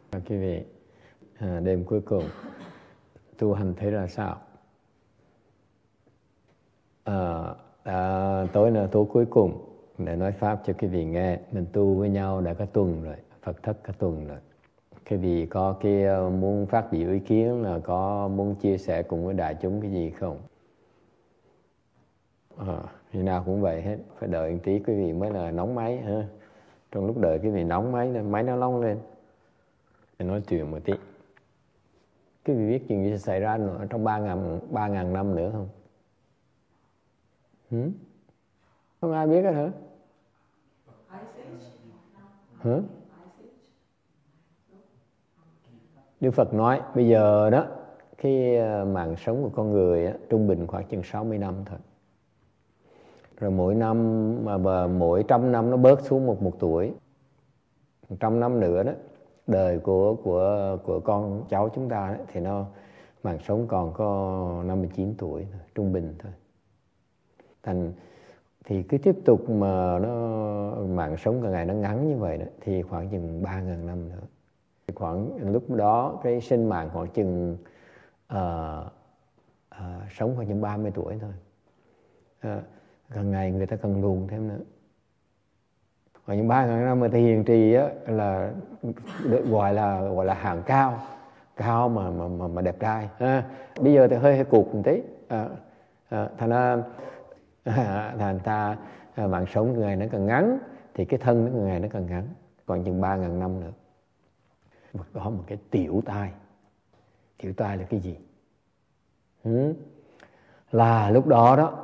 Quý vị, đêm cuối cùng tu hành thấy ra sao? Tối là tối cuối cùng để nói pháp cho quý vị nghe. Mình tu với nhau đã cả tuần rồi, Phật thất cả tuần rồi. Quý vị có muốn phát biểu ý kiến, là có muốn chia sẻ cùng với đại chúng cái gì không? Khi nào cũng vậy hết, phải đợi một tí quý vị mới là nóng máy ha. Trong lúc đợi quý vị nóng máy nó long lên để nói chuyện một tí. Quý vị biết chuyện gì sẽ xảy ra nữa trong 3.000 năm nữa không? Không ai biết hết hả? Đức Phật nói bây giờ đó, cái mạng sống của con người á, trung bình khoảng chừng 60 năm thôi. Rồi mỗi năm mỗi 100 năm nó bớt xuống một tuổi. 100 năm nữa đó, đời của con cháu chúng ta đó, thì nó mạng sống còn có 59 tuổi thôi, trung bình thôi. Thì cứ tiếp tục mà mạng sống càng ngày nó ngắn như vậy đó, thì khoảng chừng 3.000 năm nữa. Khoảng lúc đó cái sinh mạng khoảng chừng sống khoảng chừng 30 tuổi thôi. Càng ngày người ta càng lùn thêm nữa. Khoảng những 3.000 năm mà ta hiền trì á, là gọi là hạng cao mà đẹp trai. Bây giờ thì hơi cục một tí. Thành ra mạng sống càng ngày nó càng ngắn, thì cái thân nó càng ngày nó càng ngắn. Còn chừng 3.000 năm nữa. Có một cái tiểu tai. Tiểu tai là cái gì? Là lúc đó đó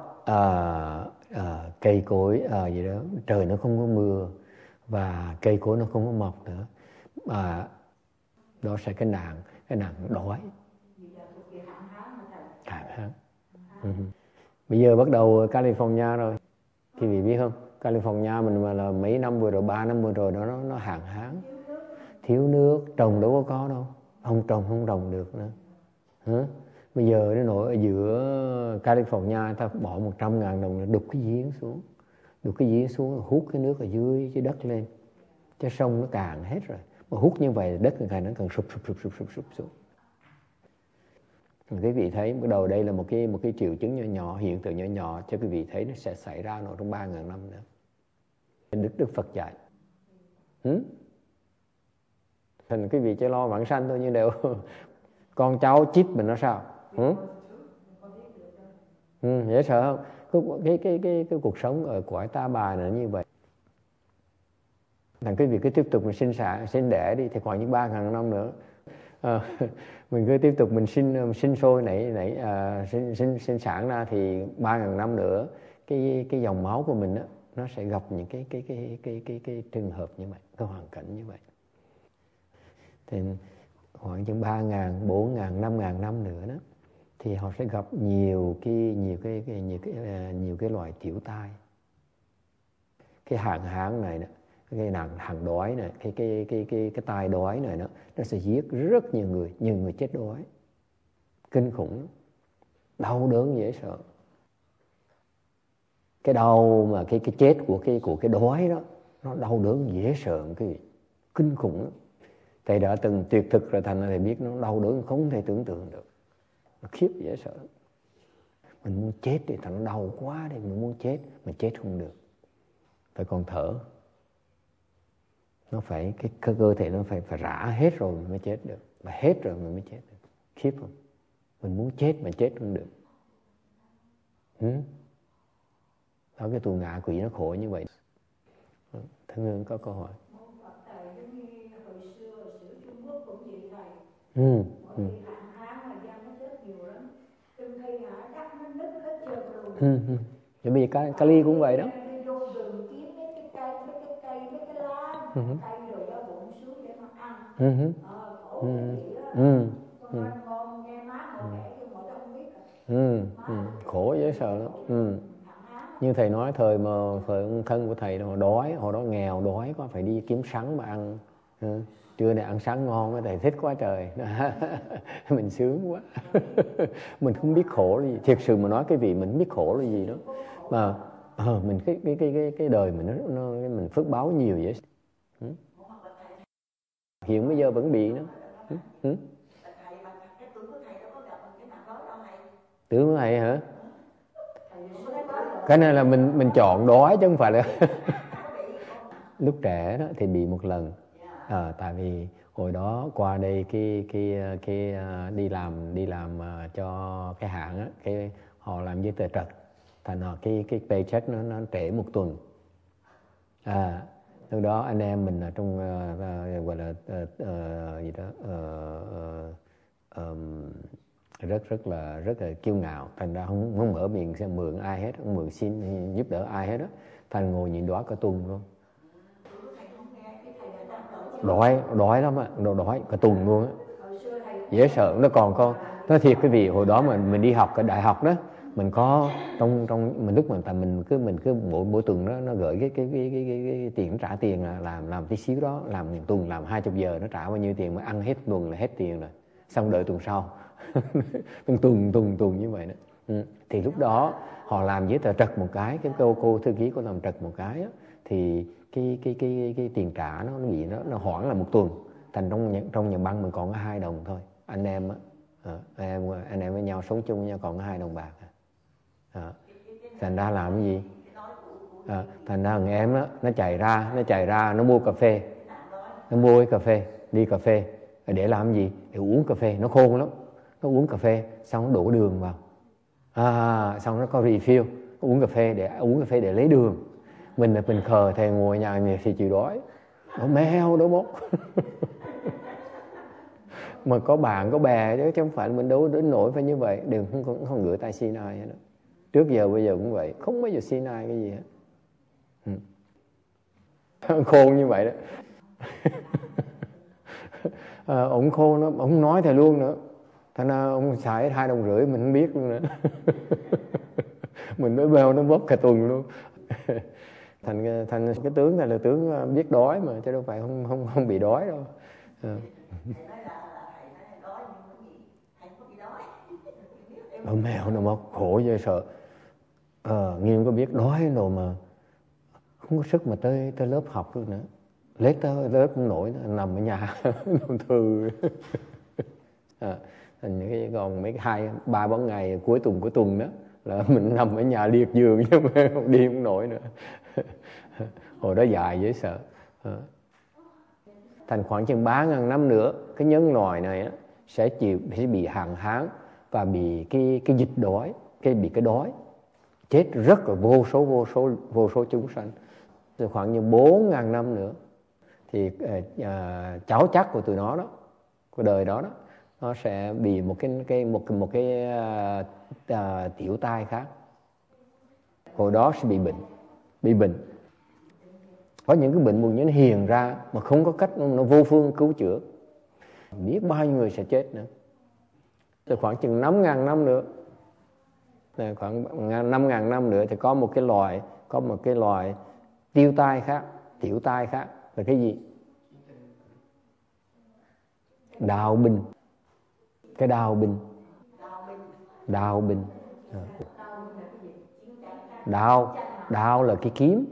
cây cối gì đó, trời nó không có mưa và cây cối nó không có mọc nữa, đó sẽ cái nạn đói, hạn hán. Bây giờ bắt đầu California rồi, quý vị biết không? California mình mà là mấy năm vừa rồi, 3 năm vừa rồi đó, nó hạn hán, thiếu nước, trồng đâu có đâu, không trồng được nữa. Bây giờ nó nổi ở giữa California, ta bỏ 100.000 đồng để đục cái giếng xuống, hút cái nước ở dưới cái đất lên, cái sông nó cạn hết rồi, mà hút như vậy đất ngày nó càng sụp xuống. Quý vị thấy bắt đầu đây là một cái triệu chứng nhỏ, hiện tượng nhỏ cho quý vị thấy nó sẽ xảy ra trong 3.000 năm nữa. Đức Phật dạy. Thành quý vị chỉ lo vãng sanh thôi, nhưng đều con cháu chip mình nó sao? Dễ sợ không? Cái cuộc sống ở cõi ta bà là như vậy. Thành quý vị cứ tiếp tục mình sinh đẻ đi, thì khoảng những 3.000 năm nữa mình cứ tiếp tục mình sinh sôi sinh sản ra, thì 3.000 năm nữa cái dòng máu của mình đó, nó sẽ gặp những cái trường hợp như vậy, cái hoàn cảnh như vậy. Thì khoảng chừng 3.000, 4.000, 5.000 năm nữa đó, thì họ sẽ gặp nhiều cái loại tiểu tai. Cái hạn hán này, cái nạn đói này, cái tai đói này nó sẽ giết rất nhiều người chết đói, kinh khủng, đau đớn dễ sợ. Cái đau mà cái chết của cái đói đó, nó đau đớn dễ sợ, cái kinh khủng. Thầy đã từng tuyệt thực rồi, thành ra thầy biết nó đau đớn không thể tưởng tượng được, nó khiếp dễ sợ. Mình muốn chết thì thằng nó đau quá đi, mình muốn chết mà chết không được, phải còn thở. Nó phải cái cơ thể nó phải rã hết rồi mình mới chết được, mà hết rồi mình mới chết được. Khiếp không? Mình muốn chết mà chết không được. Đó, cái tù ngạ quỷ nó khổ như vậy. Thân Hương có câu hỏi. Thì bây giờ Kali cũng vậy đó. Khổ dễ sợ lắm. Như thầy nói, thời ông thân của thầy họ đói, hồi đó nghèo đói quá, phải đi kiếm sắn mà ăn. Trưa này ăn sắn ngon quá, thầy thích quá trời. Mình sướng quá. Mình không biết khổ là gì, thiệt sự mà nói cái vị mình không biết khổ là gì đó. Mà mình cái đời mình nó mình phước báo nhiều vậy. hiện bây giờ vẫn bị nữa. Tướng của thầy hả? Cái này là mình chọn đói chứ không phải là lúc trẻ đó thì bị một lần. Tại vì hồi đó qua đây cái đi làm cho cái hãng á, cái họ làm giấy tờ trật, thành ra cái paycheck nó trễ một tuần. Lúc đó anh em mình ở trong gọi là gì đó rất là kiêu ngạo, thành ra không mở miệng xem mượn ai hết, không mượn xin giúp đỡ ai hết đó, thành ngồi nhịn đói cả tuần luôn. Đói lắm á, đói cả tuần luôn á, dễ sợ. Nó còn có nói thiệt quý vị, hồi đó mình đi học cái đại học đó, mình có trong mình lúc mình cứ mỗi tuần đó nó gửi cái tiền trả tiền là làm tí xíu đó, làm tuần làm 20 giờ nó trả bao nhiêu tiền mà ăn hết tuần là hết tiền rồi, xong đợi tuần sau. tuần như vậy đó. Thì lúc đó họ làm giấy tờ trật một cái cô thư ký có làm trật một cái á, thì cái tiền trả nó bị nó hoãn là một tuần, thành trong nhà băng mình còn có 2 đồng thôi. Anh em á, anh em với nhau sống chung với nhau còn có 2 đồng bạc. Thành ra làm cái gì? Thành ra thằng em đó, nó chạy ra nó mua cà phê, nó mua cái cà phê, ly cà phê để làm cái gì? Để uống cà phê. Nó khôn lắm, nó uống cà phê xong nó đổ đường vào, xong nó có refill, uống cà phê để lấy đường. Mình khờ thầy ngồi nhà thì chịu đói, nó meo nó mốc. Mà có bạn có bè chứ không phải là mình đâu đến nỗi phải như vậy. Đừng không gửi tay xin ai hết đó. Trước giờ bây giờ cũng vậy, không bao giờ xin ai cái gì hết. Khôn như vậy đó. Ông khôn đó, ông nói thầy luôn nữa. Thành ra ông xài 2,5 đồng mình không biết luôn nữa. Mình nói bèo nó bóp cả tuần luôn. Thành cái tướng này là tướng biết đói mà, chứ đâu phải không bị đói đâu. Mèo nó mà khổ dễ sợ. Nghiêm có biết đói rồi mà không có sức mà tới lớp học luôn nữa. Lết tới lớp cũng nổi, nằm ở nhà nằm thư. Thành cái còn mấy 2-3 ngày cuối tuần đó là mình nằm ở nhà liệt giường chứ mà không đi không nổi nữa. Hồi đó dài dễ sợ. Thành khoảng chừng 3.000 năm nữa, cái nhân loại này á, sẽ bị hạn hán và bị cái dịch đói, bị cái đói, chết rất là vô số chúng sanh. Rồi khoảng như 4.000 năm nữa thì cháu chắc của tụi nó đó, của đời đó nó sẽ bị một cái tiểu tai khác. Hồi đó sẽ bị bệnh. Có những cái bệnh buồn nó hiền ra mà không có cách, nó vô phương cứu chữa. Biết bao nhiêu người sẽ chết nữa. Rồi khoảng chừng 5.000 năm nữa, khoảng 5.000 năm nữa thì có một cái loài tiểu tai khác là cái gì? Đào binh. Cái đào binh. Đào là cái kiếm.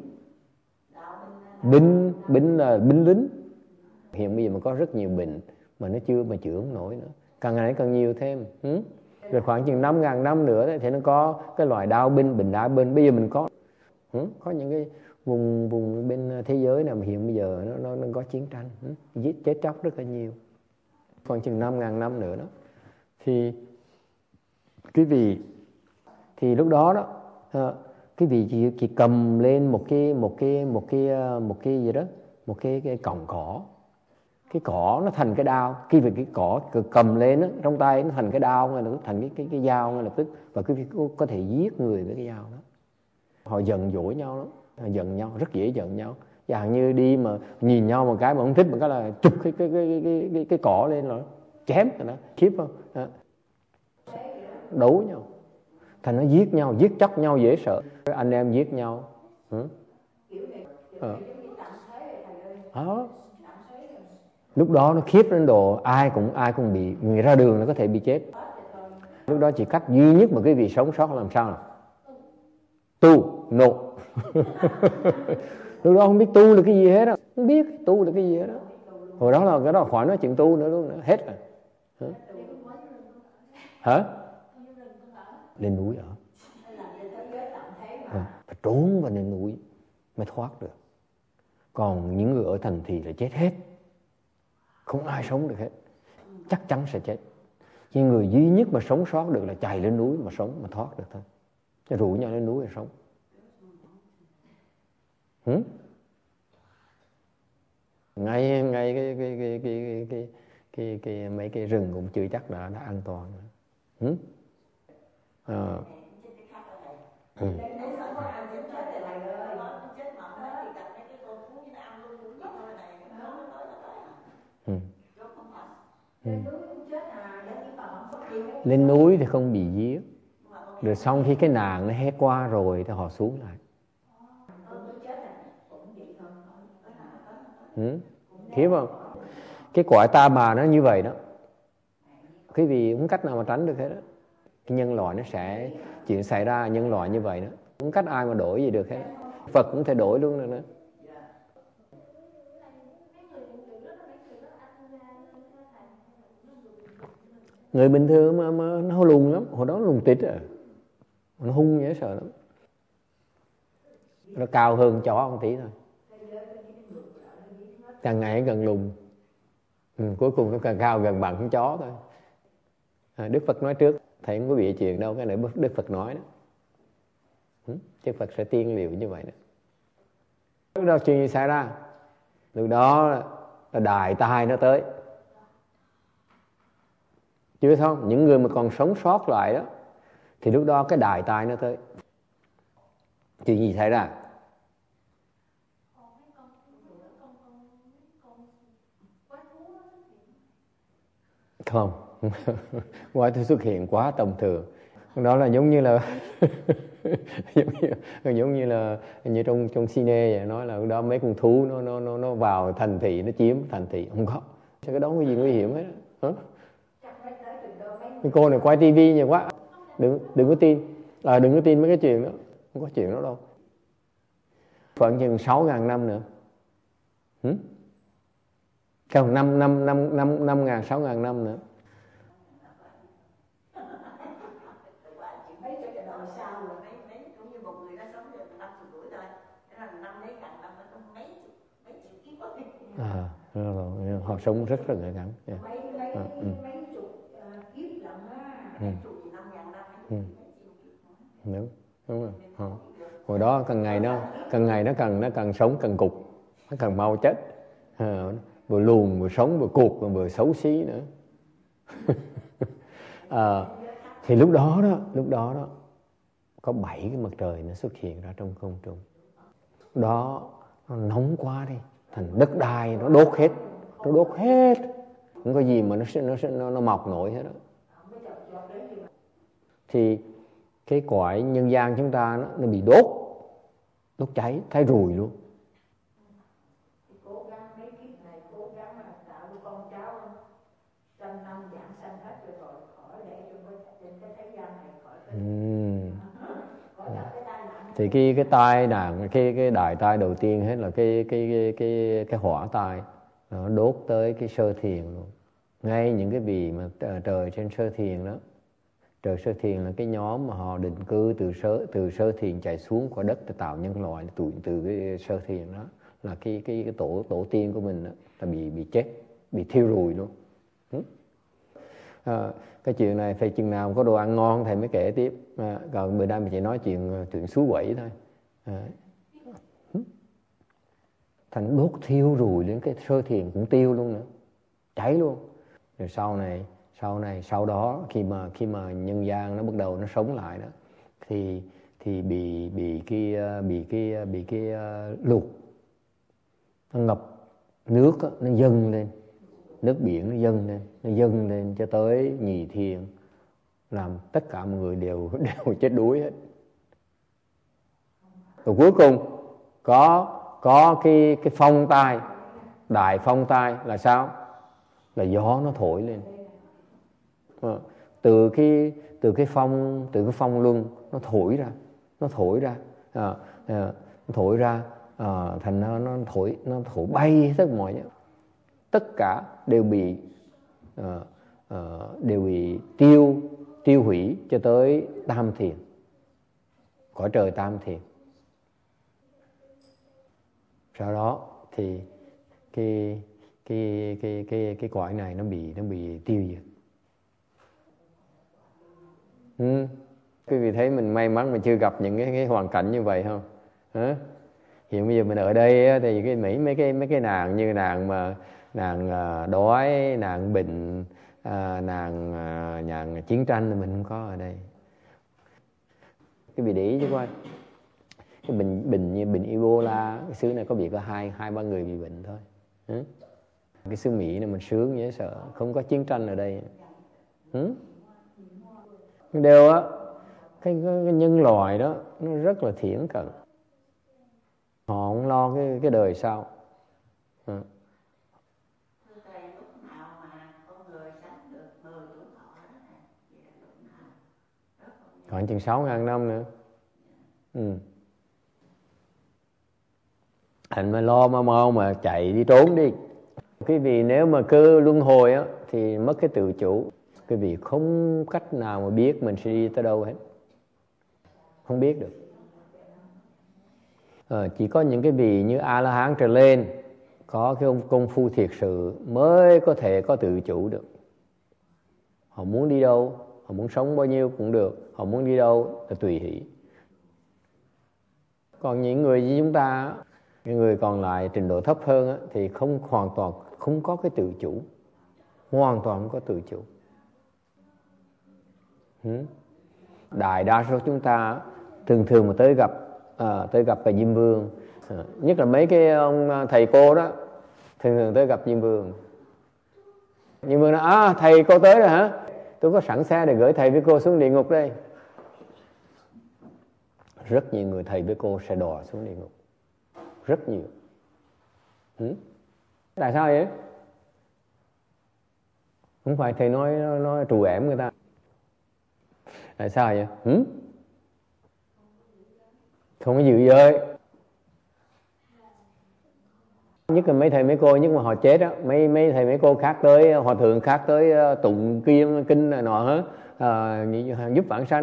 Binh là binh lính. Hiện bây giờ mà có rất nhiều bệnh mà nó chưa mà chữa không nổi nữa, càng ngày càng nhiều thêm. Rồi khoảng chừng 5.000 năm nữa thì nó có cái loại đao binh, bệnh đao binh. Bây giờ mình có những cái vùng bên thế giới nào mà hiện bây giờ nó có chiến tranh, giết chết chóc rất là nhiều. Khoảng chừng 5.000 năm nữa đó thì quý vị, thì lúc đó quý vị chỉ cầm lên một cái gì đó, một cái cọng cỏ. Cái cỏ nó thành cái đao, khi vì cái cỏ cầm lên đó, trong tay nó thành cái đao, ngay lập tức thành cái dao ngay lập tức, và quý vị có thể giết người với cái dao đó. Họ giận dỗi nhau lắm, họ giận nhau, rất dễ giận nhau. Chẳng như đi mà nhìn nhau một cái mà không thích, một cái là chụp cái cỏ lên rồi chém rồi đó, khiếp không? Đó. Đấu nhau, thành nó giết nhau, giết chóc nhau dễ sợ. Anh em giết nhau. Lúc đó nó khiếp đến độ ai cũng bị, người ra đường nó có thể bị chết. Lúc đó chỉ cách duy nhất mà cái vị sống sót làm sao nào? Tu, nộp. Lúc đó không biết tu là cái gì hết đó, không biết tu là cái gì hết đó. Hồi đó là cái đó khỏi nói chuyện tu nữa luôn, nữa. Hết rồi. Hả? Lên núi ở. Phải trốn vào lên núi mới thoát được. Còn những người ở thành thì là chết hết. Không ai sống được hết. Chắc chắn sẽ chết. Chỉ người duy nhất mà sống sót được là chạy lên núi mà sống, mà thoát được thôi. Chứ rủ nhau lên núi là sống. Ngay mấy cái rừng cũng chưa chắc đã an toàn. Lên núi thì không bị giết. Rồi xong khi cái nạn nó hết qua rồi thì họ xuống lại. Hiểu không? Cái cõi ta bà nó như vậy đó. Quý vị không cách nào mà tránh được hết đó. Cái nhân loại nó sẽ chuyện xảy ra nhân loại như vậy đó. Không cách ai mà đổi gì được hết. Phật cũng thể đổi luôn rồi nữa. Người bình thường mà nó lùn lắm. Hồi đó lùn tít à. Nó hung dễ sợ lắm. Nó cao hơn chó một tí thôi. Càng ngày càng lùn. Cuối cùng nó càng cao gần bằng con chó thôi. Đức Phật nói trước. Thầy không có bị chuyện đâu. Cái này Đức Phật nói đó. Đức Phật sẽ tiên liệu như vậy đó. Lúc đó chuyện gì xảy ra? Lúc đó là đại tai nó tới. Chưa không? Những người mà còn sống sót lại đó thì lúc đó cái đại tai nó tới. Chuyện gì xảy ra? Không. Quái thú xuất hiện quá tầm thường. Đó là giống như là giống như là như trong cine vậy, nói là đó mấy con thú nó vào thành thị, nó chiếm thành thị. Không có. Sao cái đó có gì nguy hiểm hết hả? Cái cô này quay tivi nhiều quá. Đừng có tin. Đừng có tin mấy cái chuyện đó. Không có chuyện đó đâu. Khoảng chừng 6.000 năm nữa. Còn 5.000 6.000 năm nữa. Họ sống rất là ngại ngắn. Đúng rồi. Hồi đó càng ngày nó càng sống càng cục, nó càng mau chết. Vừa lùn vừa sống vừa cụt vừa xấu xí nữa. Thì lúc đó đó có 7 cái mặt trời nó xuất hiện ra trong không trung. Đó nó nóng quá đi, thành đất đai nó đốt hết, không có gì mà nó mọc nổi hết đó. Thì cái cõi nhân gian chúng ta nó bị đốt cháy thấy rùi luôn. Thì cái tai nạn, cái đại tai đầu tiên hết là cái hỏa tai, nó đốt tới cái sơ thiền luôn. Ngay những cái vị mà trời trên sơ thiền đó, trời sơ thiền là cái nhóm mà họ định cư từ sơ thiền chạy xuống khỏi đất để tạo nhân loại, từ cái sơ thiền đó là cái tổ tiên của mình đó, là bị chết, bị thiêu rụi luôn. Cái chuyện này phải chừng nào có đồ ăn ngon thầy mới kể tiếp. Còn bữa nay mình chỉ nói chuyện suối quẩy thôi. Thành đốt thiêu rùi đến cái sơ thiền cũng tiêu luôn nữa, cháy luôn. Rồi sau đó khi mà nhân gian nó bắt đầu nó sống lại đó, thì bị cái lụt, nó ngập nước đó, nó dâng lên, nước biển nó dâng lên cho tới nhì thiền, làm tất cả mọi người đều chết đuối hết. Rồi cuối cùng có cái phong tai, đại phong tai là sao? Là gió nó thổi lên. Từ cái phong luân nó thổi ra, thành nó thổi bay tất mọi nhé. tất cả đều bị tiêu hủy cho tới tam thiền, cõi trời tam thiền. Sau đó thì cái cõi này nó bị tiêu diệt. Quý vị thấy mình may mắn mà chưa gặp những cái hoàn cảnh như vậy không? Hả? Hiện bây giờ mình ở đây thì mấy cái nàng như nàng đói, nàng bệnh, nàng chiến tranh thì mình không có ở đây. Cái vị để ý chứ coi, cái bệnh Ebola, cái xứ này có bị có hai ba người bị bệnh thôi. Cái xứ Mỹ này mình sướng dễ sợ, không có chiến tranh ở đây. Đều á, cái nhân loại đó nó rất là thiển cận, họ không lo cái đời sau. Còn chừng 6.000 năm nữa. Thành mà lo mau mà chạy đi trốn đi. Quý vị nếu mà cứ luân hồi á thì mất cái tự chủ. Quý vị không cách nào mà biết mình sẽ đi tới đâu hết, không biết được. Chỉ có những cái vị như A-la-hán trở lên, có cái công phu thiệt sự mới có thể có tự chủ được. Họ muốn đi đâu, họ muốn sống bao nhiêu cũng được, họ muốn đi đâu là tùy hỷ. Còn những người như chúng ta, những người còn lại trình độ thấp hơn á, thì hoàn toàn không có cái tự chủ, hoàn toàn không có tự chủ. Đại đa số chúng ta thường mà tới gặp bà Diêm Vương, nhất là mấy cái ông thầy cô đó, thường tới gặp Diêm Vương. Diêm Vương nói: thầy cô tới rồi hả? Tôi có sẵn xe để gửi thầy với cô xuống địa ngục đây. Rất nhiều người thầy với cô sẽ đòi xuống địa ngục, rất nhiều. Tại sao vậy? Không phải thầy nói trù ẻm người ta. Tại sao vậy? Không có dự giới. Nhất là mấy thầy mấy cô, nhất mà họ chết á, mấy thầy mấy cô khác tới, hòa thượng khác tới tụng kinh này nọ hết, giúp vãng sanh.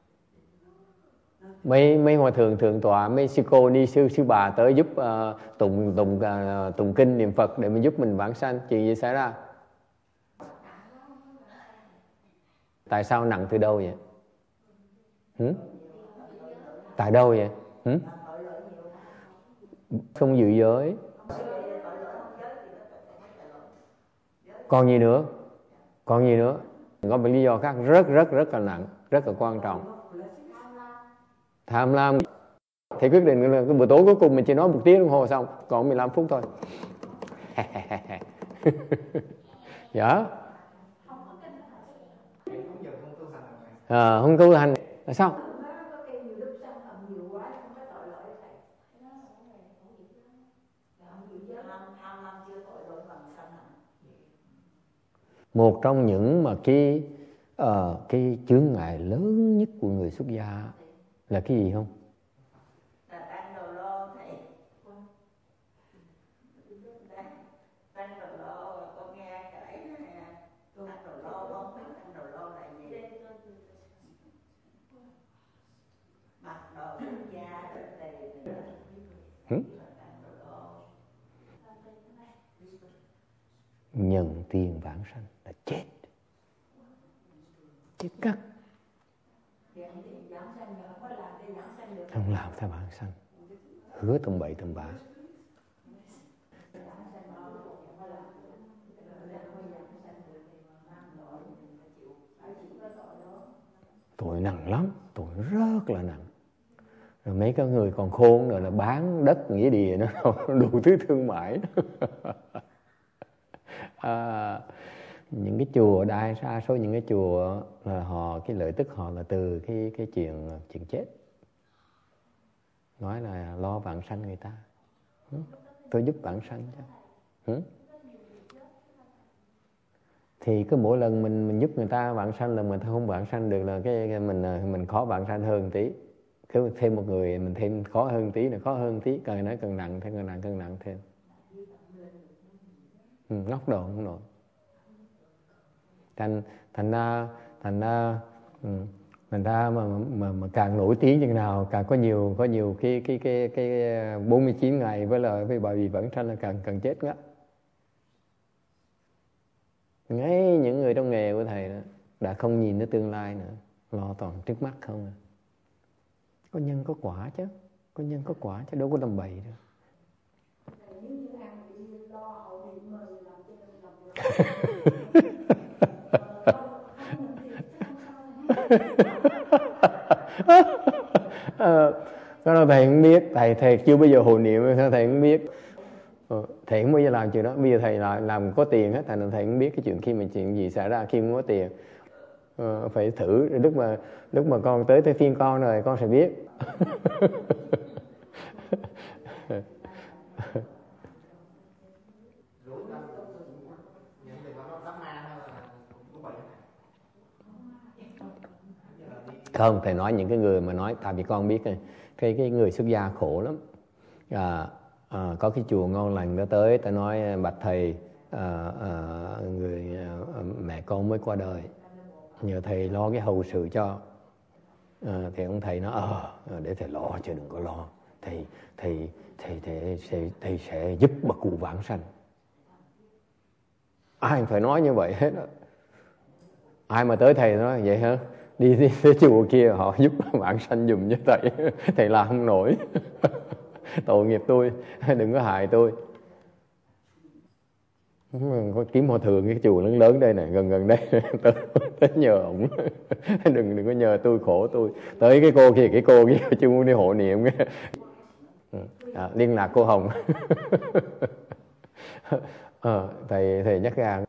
Mấy hòa thượng thượng tọa, mấy sư cô ni sư bà tới giúp tụng kinh niệm Phật để mình giúp mình vãng sanh. Chuyện gì xảy ra? Tại sao nặng từ đâu vậy? Tại đâu vậy? Không dự giới. Còn gì nữa? Có một lý do khác rất là nặng, rất là quan trọng. Tham lam. Thì quyết định là cái buổi tối cuối cùng mình chỉ nói 1 tiếng đồng hồ xong, còn 15 phút thôi. Dạ. Không tu hành là sao? Một trong những mà cái chướng ngại lớn nhất của người xuất gia là cái gì không? Nhận tiền vãng sanh là chết cắt. Không làm theo vãng sanh, hứa tầm bậy tầm bạ. Tội nặng lắm, tội rất là nặng. Rồi mấy cái người còn khôn rồi là bán đất nghĩa địa nó đủ thứ thương mại. Những cái chùa đa số những cái chùa là họ cái lợi tức họ là từ cái chuyện chết. Nói là lo vãng sanh người ta. Tôi giúp vãng sanh chứ. Thì cứ mỗi lần mình giúp người ta vãng sanh là người ta không vãng sanh được, là cái mình khó vãng sanh hơn tí. Cứ thêm một người mình thêm khó hơn tí, là khó hơn tí, càng nói càng nặng thêm, càng nặng thêm. ngóc đầu không nổi. Thành ra thành ra mà càng nổi tiếng chừng nào, càng có nhiều cái 49 ngày với bài vị vãng sanh là càng chết ngắt. Ngay những người trong nghề của thầy đó đã không nhìn tới tương lai nữa, lo toàn trước mắt không à. Có nhân có quả chứ, có nhân có quả chứ đâu có làm bậy đâu. Cái đó thầy không biết, thầy chưa bao giờ hộ niệm, thầy không biết. Thầy không bao giờ làm chuyện đó. Bây giờ thầy làm có tiền hết, thành ra thầy không biết cái chuyện khi mà chuyện gì xảy ra khi không có tiền. Phải thử, lúc mà con tới phiên con rồi con sẽ biết. Không, thầy nói những cái người mà nói, tại vì con biết cái người xuất gia khổ lắm. Có cái chùa ngon lành nó tới, ta nói bạch thầy, mẹ con mới qua đời, nhờ thầy lo cái hậu sự cho. Thì ông thầy nói để thầy lo chứ đừng có lo, thầy sẽ giúp bà cụ vãng sanh. Ai phải nói như vậy hết đó. Ai mà tới thầy nói vậy hả, đi tới chùa kia họ giúp vãng sanh giùm cho thầy làm không nổi. Tội nghiệp tôi, đừng có hại tôi. Có kiếm hòa thượng cái chùa lớn lớn đây này, gần đây tới nhờ ổng. Đừng có nhờ tôi, khổ tôi. Tới cái cô kia chứ muốn đi hộ niệm. Liên lạc cô Hồng. Thầy nhắc ra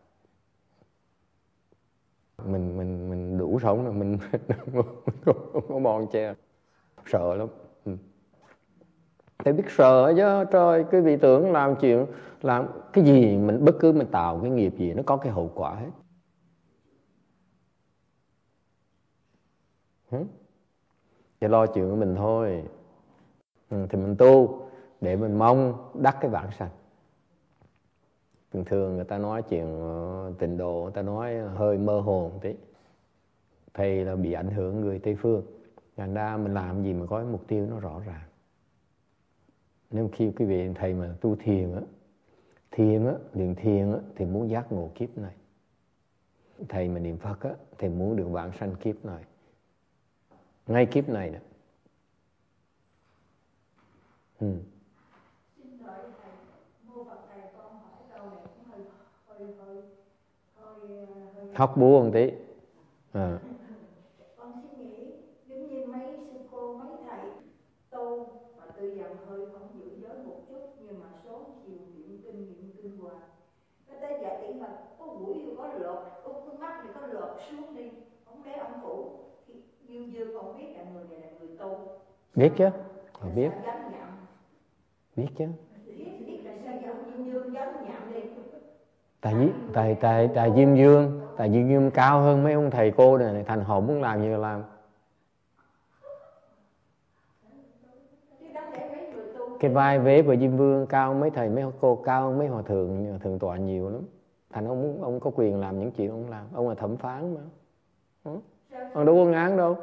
mình đủ sống rồi, mình không có bon che, sợ lắm. Thầy biết sợ chứ, trời, cái vị tưởng làm chuyện, làm cái gì mình bất cứ mình tạo cái nghiệp gì nó có cái hậu quả hết. Chỉ lo chuyện của mình thôi. Thì mình tu để mình mong đắc cái vãng sanh. Thường người ta nói chuyện tịnh độ, người ta nói hơi mơ hồ một tí. Thầy là bị ảnh hưởng người Tây Phương, thành ra mình làm gì mà có cái mục tiêu nó rõ ràng. Nếu khi quý vị thầy mà tu thiền luyện thiền thì muốn giác ngộ kiếp này. Thầy mà niệm Phật thì muốn được vãng sanh kiếp này, ngay kiếp này nè. Hóc búa một tí. Con suy nghĩ giống như mấy sư cô, mấy thầy tu mà từ dần hơi không giữ giới một chút, nhưng mà số chiều niệm kinh hoài. Cái tới giải tỷ mà có mũi thì có lột, có mắt thì có lột xuống đi, không để ông phủ. Thì Dương con biết là người này là người tu. Biết chứ, biết. Biết chứ. Biết là sao ông Dương dám nhận đi. Tại Diêm Dương cao hơn mấy ông thầy cô này, thành họ muốn làm gì là làm. Cái vai vế của Diêm Vương cao mấy thầy mấy cô, cao mấy hòa thượng tọa nhiều lắm. Thành ông có quyền làm những chuyện ông làm. Ông là thẩm phán mà. Ông đâu có ngán đâu.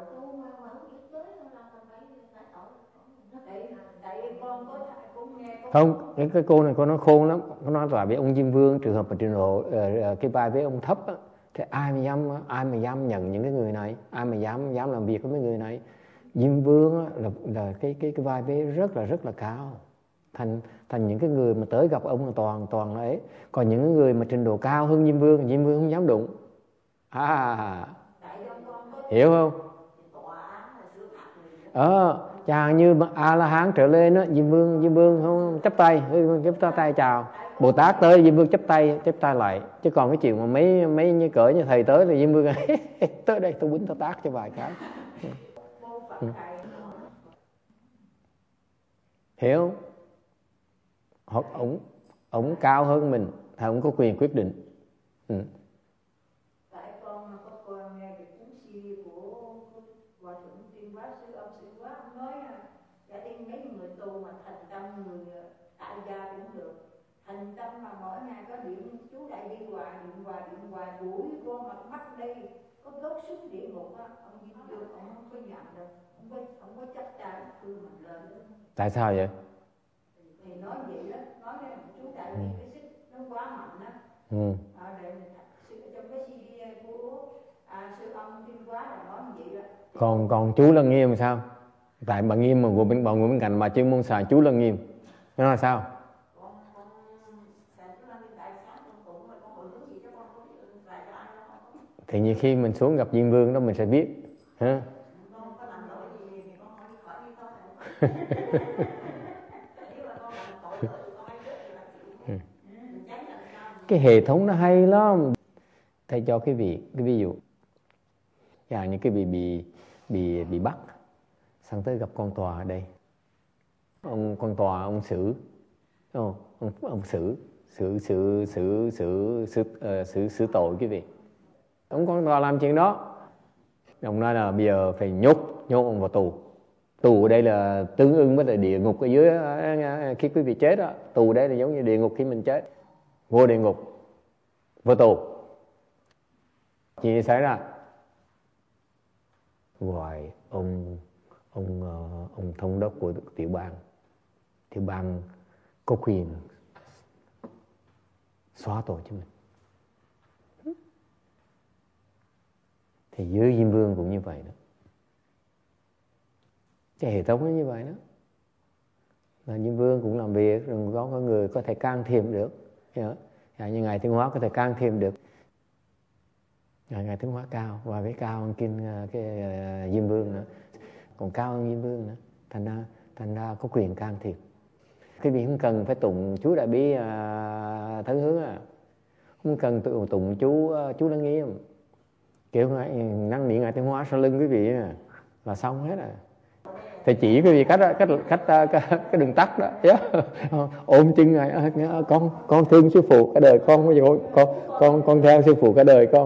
Không, cái cô này cô nói khôn lắm. Cô nói là với ông Diêm Vương, trường hợp mà trình độ cái vai với ông thấp á, thì ai mà dám nhận những cái người này, ai mà dám làm việc với mấy người này. Diêm Vương á, là cái vai vế rất là cao. Thành những cái người mà tới gặp ông là toàn là ấy. Còn những người mà trình độ cao hơn Diêm Vương không dám đụng. Hiểu không? Chàng như A-la-hán trở lên á, Diêm Vương không chấp tay chào. Bồ Tát tới Diêm Vương chấp tay lại. Chứ còn cái chuyện mà mấy như cỡ như thầy tới là Diêm Vương tới đây tôi quýnh tao tát cho vài cái. Hiểu không? Ổng cao hơn mình, thầy ông có quyền quyết định. Tại con nghe cái cuốn CD của Hòa Thượng Tuyên Hóa Sư, ông nói giả định mấy người tu mà thành tâm, người tại gia cũng được, thành tâm mà mỗi ngày có niệm chú đi điện hoài đuổi vô mặt mắt đây có đốt xuống địa ngục á, ông Diêm Vương ông không có nhận đâu, ông có chấp tay cư mình lên đó. Tại sao vậy? Thì nói vậy đó, nói cái chú tại vì cái sức nó quá mạnh á. Để trong cái CD của sư ông Thiên Quá là nói vậy đó. Còn chú Lân Nghiêm sao? Tại bà Nghiêm mà ngồi bên cạnh bà chuyên môn xài chú Lân Nghiêm, nó là sao? Thì như khi mình xuống gặp Diêm Vương đó mình sẽ biết ha. Cái hệ thống nó hay lắm. Thầy cho cái ví dụ như cái vị bị bắt sang tới gặp con tòa ở đây, con tòa ông xử ông xử tội cái vị ông con tòa làm chuyện đó. Ông nói là bây giờ phải nhốt ông vào tù ở đây là tương ứng với địa ngục ở dưới khi quý vị chết đó. Tù đây là giống như địa ngục khi mình chết, vô địa ngục vô tù. Chuyện gì xảy ra? Gọi ông thống đốc của tiểu bang có quyền xóa tội cho mình. Thì dưới Diêm Vương cũng như vậy đó. Cái hệ thống nó như vậy đó. Là Diêm Vương cũng làm việc, rồi có người có thể can thiệp được. Như Ngài Thiên Hóa có thể can thiệp được. Ngài Thiên Hóa cao, và cái cao hơn cái Diêm Vương nữa. Còn cao hơn Diêm Vương nữa. Thành ra có quyền can thiệp. Cái vị không cần phải tụng chú Đại Bi Thấn Hướng không cần tụng chú Lân Nghiêm. Kiểu năng niệm Ngài Thiên Hóa sau lưng quý vị là xong hết rồi. Thầy chỉ quý vị cách cái đường tắt đó. Ôm chân Ngài, con thương sư phụ cả đời con, bây giờ con theo sư phụ cả đời con.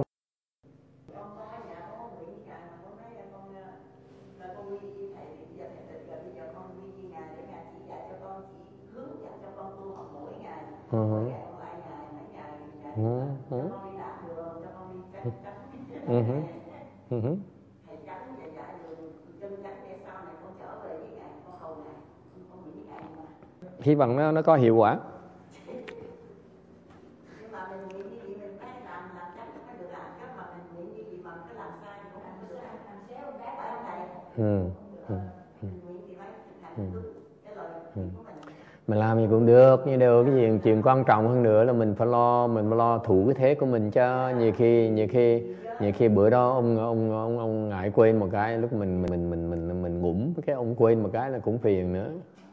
Hy vọng nó có hiệu quả. Mình làm gì cũng được, nhưng đều cái gì chuyện quan trọng hơn nữa là mình phải lo thủ cái thế của mình cho. Nhiều khi bữa đó ông ngại quên một cái, lúc mình ngủm cái ông quên một cái là cũng phiền nữa.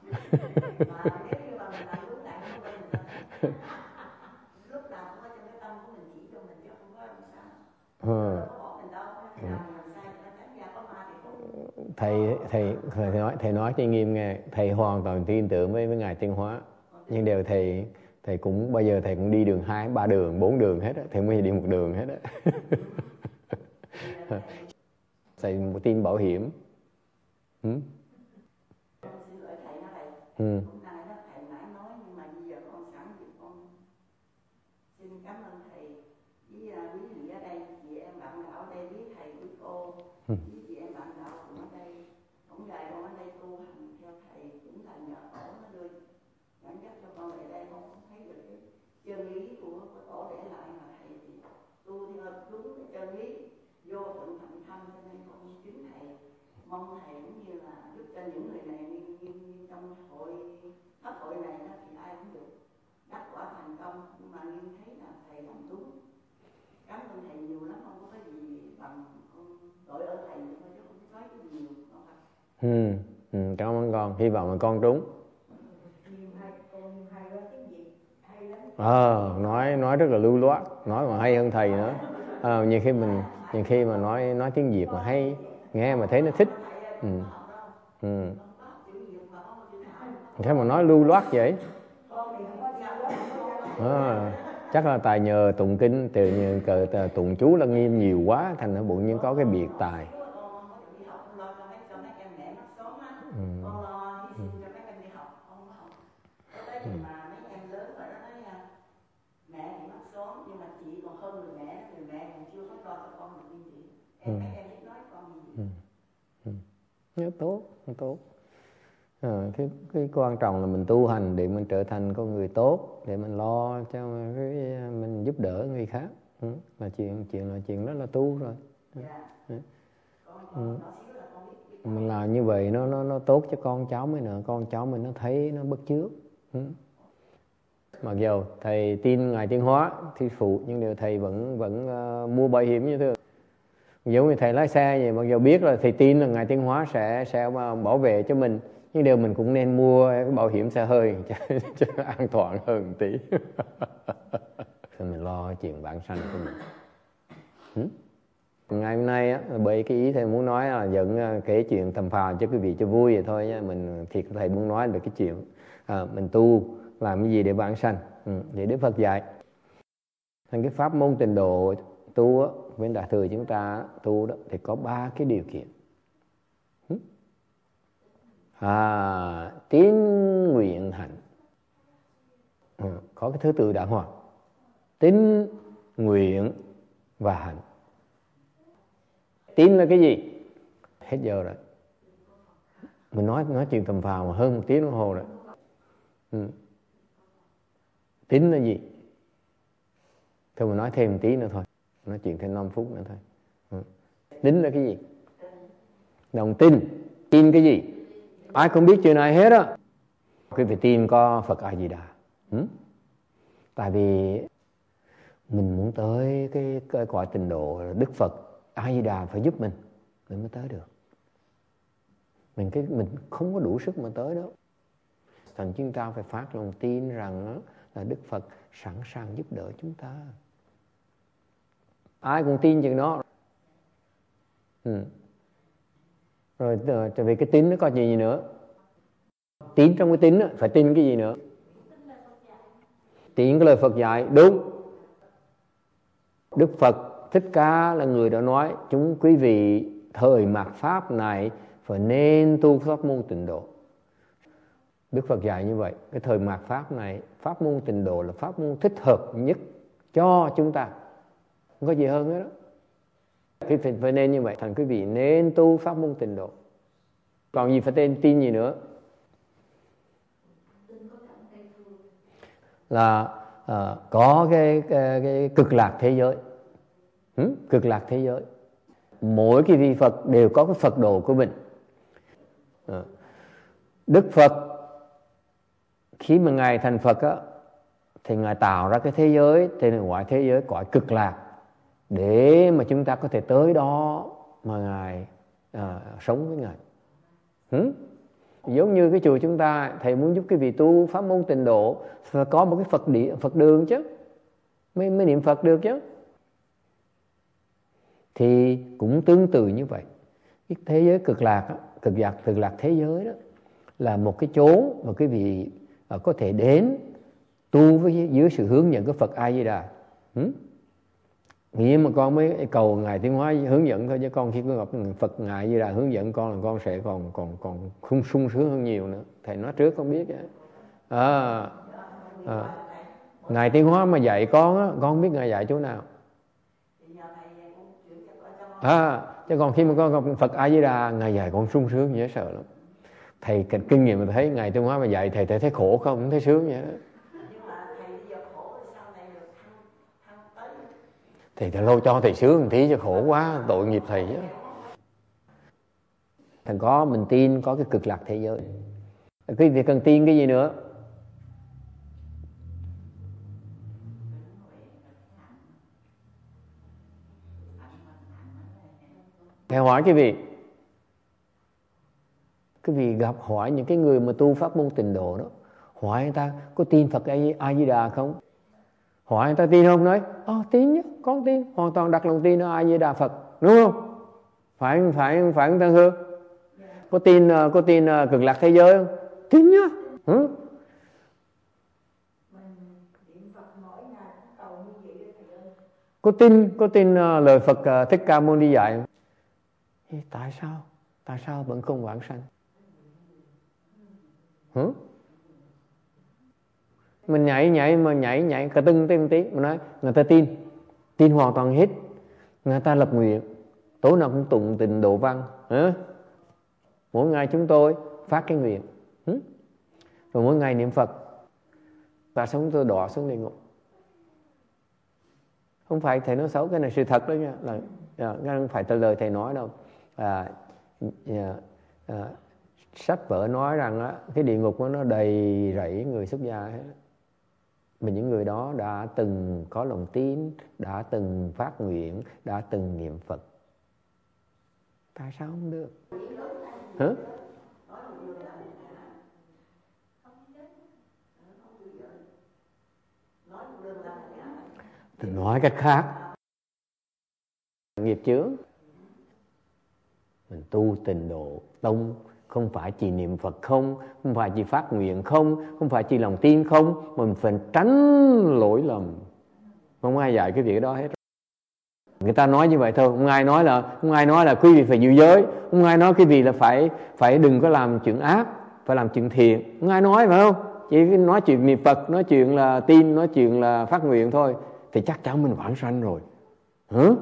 Thầy nói cho Nghiêm nghe, thầy hoàn toàn tin tưởng với Ngài Thiên Hóa, nhưng đều thầy cũng bao giờ thầy cũng đi đường 2, 3 đường, 4 đường hết á, thầy mới đi một đường hết á. Thầy một tin bảo hiểm. Mong thầy cũng như là giúp cho những người này như trong pháp hội này đó, thì ai cũng được đắc quả thành công. Nhưng mà Nghiêm thấy là thầy làm đúng. Cảm ơn thầy nhiều lắm, không có gì bằng đội ơn thầy nữa thôi, chứ không nói cái gì nhiều con. Cảm ơn con, hy vọng là con trúng. Nói rất là lưu loát, nói mà hay hơn thầy nữa. Nhiều khi mà nói tiếng Việt mà hay, nghe mà thấy nó thích. Thế mà nói lưu loát vậy. Chắc là tài nhờ tụng kinh, tụng chú Lân Nghiêm nhiều quá, thành nó bụng nhưng có cái biệt tài. chị còn hơn người mẹ còn chưa phát lo cho con được như chị. Em biết nói con gì. Tốt, tốt. Cái quan trọng là mình tu hành để mình trở thành con người tốt, để mình lo cho mình giúp đỡ người khác. Là chuyện đó là tu rồi. Mình làm như vậy nó tốt cho con cháu mình nữa, con cháu mình nó thấy nó bất chước. Mặc dù thầy tin Ngài Tiến Hóa thì phụ, nhưng điều thầy vẫn mua bảo hiểm như thế. Giống như thầy lái xe vậy, mặc dù biết là thầy tin là Ngài Tiến Hóa sẽ bảo vệ cho mình, nhưng điều mình cũng nên mua cái bảo hiểm xe hơi cho nó an toàn hơn một tí. Thì mình lo chuyện vãng sanh của mình. Ngày hôm nay á, bởi cái ý thầy muốn nói là dẫn kể chuyện tầm phào cho quý vị cho vui vậy thôi nha. Mình thiệt thầy muốn nói được cái chuyện mình tu làm cái gì để vãng sanh, để Đức Phật dạy. Thành cái pháp môn tịnh độ tu á, bên Đại thừa chúng ta tu đó thì có 3 cái điều kiện. Tín nguyện hạnh. Có cái thứ tự đàng hoàng. Tín, nguyện và hạnh. Tín là cái gì? Hết giờ rồi. Mình nói chuyện tầm phào mà hơn 1 tiếng đồng hồ rồi. Tín là gì? Thôi mình nói thêm 1 tí nữa thôi. Nói chuyện thêm 5 phút nữa thôi. Tín là cái gì? Đồng tin. Tin cái gì? Ai không biết chuyện này hết á. Quý vị tin có Phật A Di Đà. Tại vì mình muốn tới cái cõi tịnh độ, Đức Phật A Di Đà phải giúp mình mới tới được. Mình không có đủ sức mà tới đó. Thành chúng ta phải phát lòng tin rằng là Đức Phật sẵn sàng giúp đỡ chúng ta. Ai cũng tin chừng đó. Rồi về cái tín nó có gì nữa? Tín trong cái tín đó, phải tin cái gì nữa? Tin cái lời Phật dạy, đúng. Đức Phật Thích Ca là người đã nói chúng quý vị thời mạt Pháp này phải nên tu pháp môn tịnh độ. Đức Phật dạy như vậy. Cái thời mạt Pháp này, pháp môn tịnh độ là pháp môn thích hợp nhất cho chúng ta. Không có gì hơn nữa đó. Quý vị phải nên như vậy. Thành quý vị nên tu pháp môn tịnh độ. Còn gì phải tin gì nữa? Là có cái cực lạc thế giới. Cực lạc thế giới. Mỗi cái vị Phật đều có cái Phật đồ của mình. Đức Phật khi mà Ngài thành Phật á, thì Ngài tạo ra cái thế giới tên là ngoại thế giới cõi cực lạc để mà chúng ta có thể tới đó mà Ngài sống với Ngài. Giống như cái chùa chúng ta, thầy muốn giúp cái vị tu pháp môn tịnh độ phải có một cái Phật đường chứ, mới niệm Phật được chứ. Thì cũng tương tự như vậy. Cái thế giới cực lạc thế giới đó là một cái chốn mà quý vị có thể đến tu dưới sự hướng dẫn của Phật A Di Đà. Nghĩa mà con mới cầu Ngài Tiến Hóa hướng dẫn thôi, chứ con khi có gặp Phật Ngài Di Đà hướng dẫn con là con sẽ còn không sung sướng hơn nhiều nữa. Thầy nói trước con biết Ngài Tiến Hóa mà dạy con á, con không biết Ngài dạy chỗ nào. Chứ còn khi mà con gặp Phật A Di Đà, Ngài dạy con sung sướng dễ sợ lắm. Thầy kinh nghiệm mà thấy Ngài Tiến Hóa mà dạy thầy thấy khổ không thấy sướng vậy đó. Thì lâu cho thầy sướng một tí cho khổ quá, tội nghiệp thầy chứ. Thằng có mình tin có cái cực lạc thế giới. Quý vị cần tin cái gì nữa? Thầy hỏi quý vị gặp hỏi những cái người mà tu pháp môn tịnh độ đó, hỏi người ta có tin Phật A Di Đà không? Hỏi người ta tin không? Nói tin chứ, con tin, hoàn toàn đặt lòng tin ở A Di Đà Phật, đúng không? Phải không Tăng Hương? Có tin cực lạc thế giới không? Tin nhá. Có tin lời Phật Thích Ca Mâu Ni dạy không? Tại sao vẫn không vãng sanh? Mình nhảy cả từng tí mà nói người ta tin hoàn toàn hết. Người ta lập nguyện tối nào cũng tụng tịnh độ văn. Mỗi ngày chúng tôi phát cái nguyện, rồi mỗi ngày niệm Phật, và sống tôi đọa xuống địa ngục. Không phải thầy nói xấu, cái này sự thật đó nha, là không phải từ lời thầy nói đâu. Sách vở nói rằng cái địa ngục nó đầy rẫy người xuất gia hết. Mà những người đó đã từng có lòng tin, đã từng phát nguyện, đã từng niệm Phật. Tại sao không được? Hả? Tôi nói cách khác, nghiệp chướng. Mình tu Tịnh Độ Tông không phải chỉ niệm Phật không phải chỉ phát nguyện không phải chỉ lòng tin không, mình phải tránh lỗi lầm. Không ai dạy cái việc đó hết. Người ta nói như vậy thôi, không ai nói là quý vị phải giữ giới, không ai nói quý vị là phải đừng có làm chuyện ác, phải làm chuyện thiện, không ai nói, phải không? Chỉ nói chuyện niệm Phật, nói chuyện là tin, nói chuyện là phát nguyện thôi, thì chắc chắn mình vãng sanh rồi. Hả?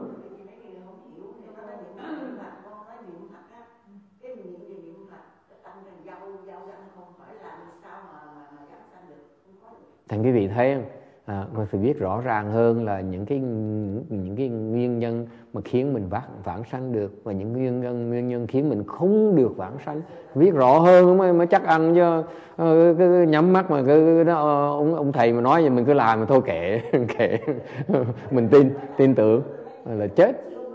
Thành quý vị thấy không? Mình phải biết rõ ràng hơn là những cái nguyên nhân mà khiến mình vãng sanh được, và những nguyên nhân khiến mình không được vãng sanh. Biết rõ hơn mới chắc ăn chứ. Cứ nhắm mắt mà ông thầy mà nói vậy mình cứ làm mà thôi, kệ mình tin tưởng là chết.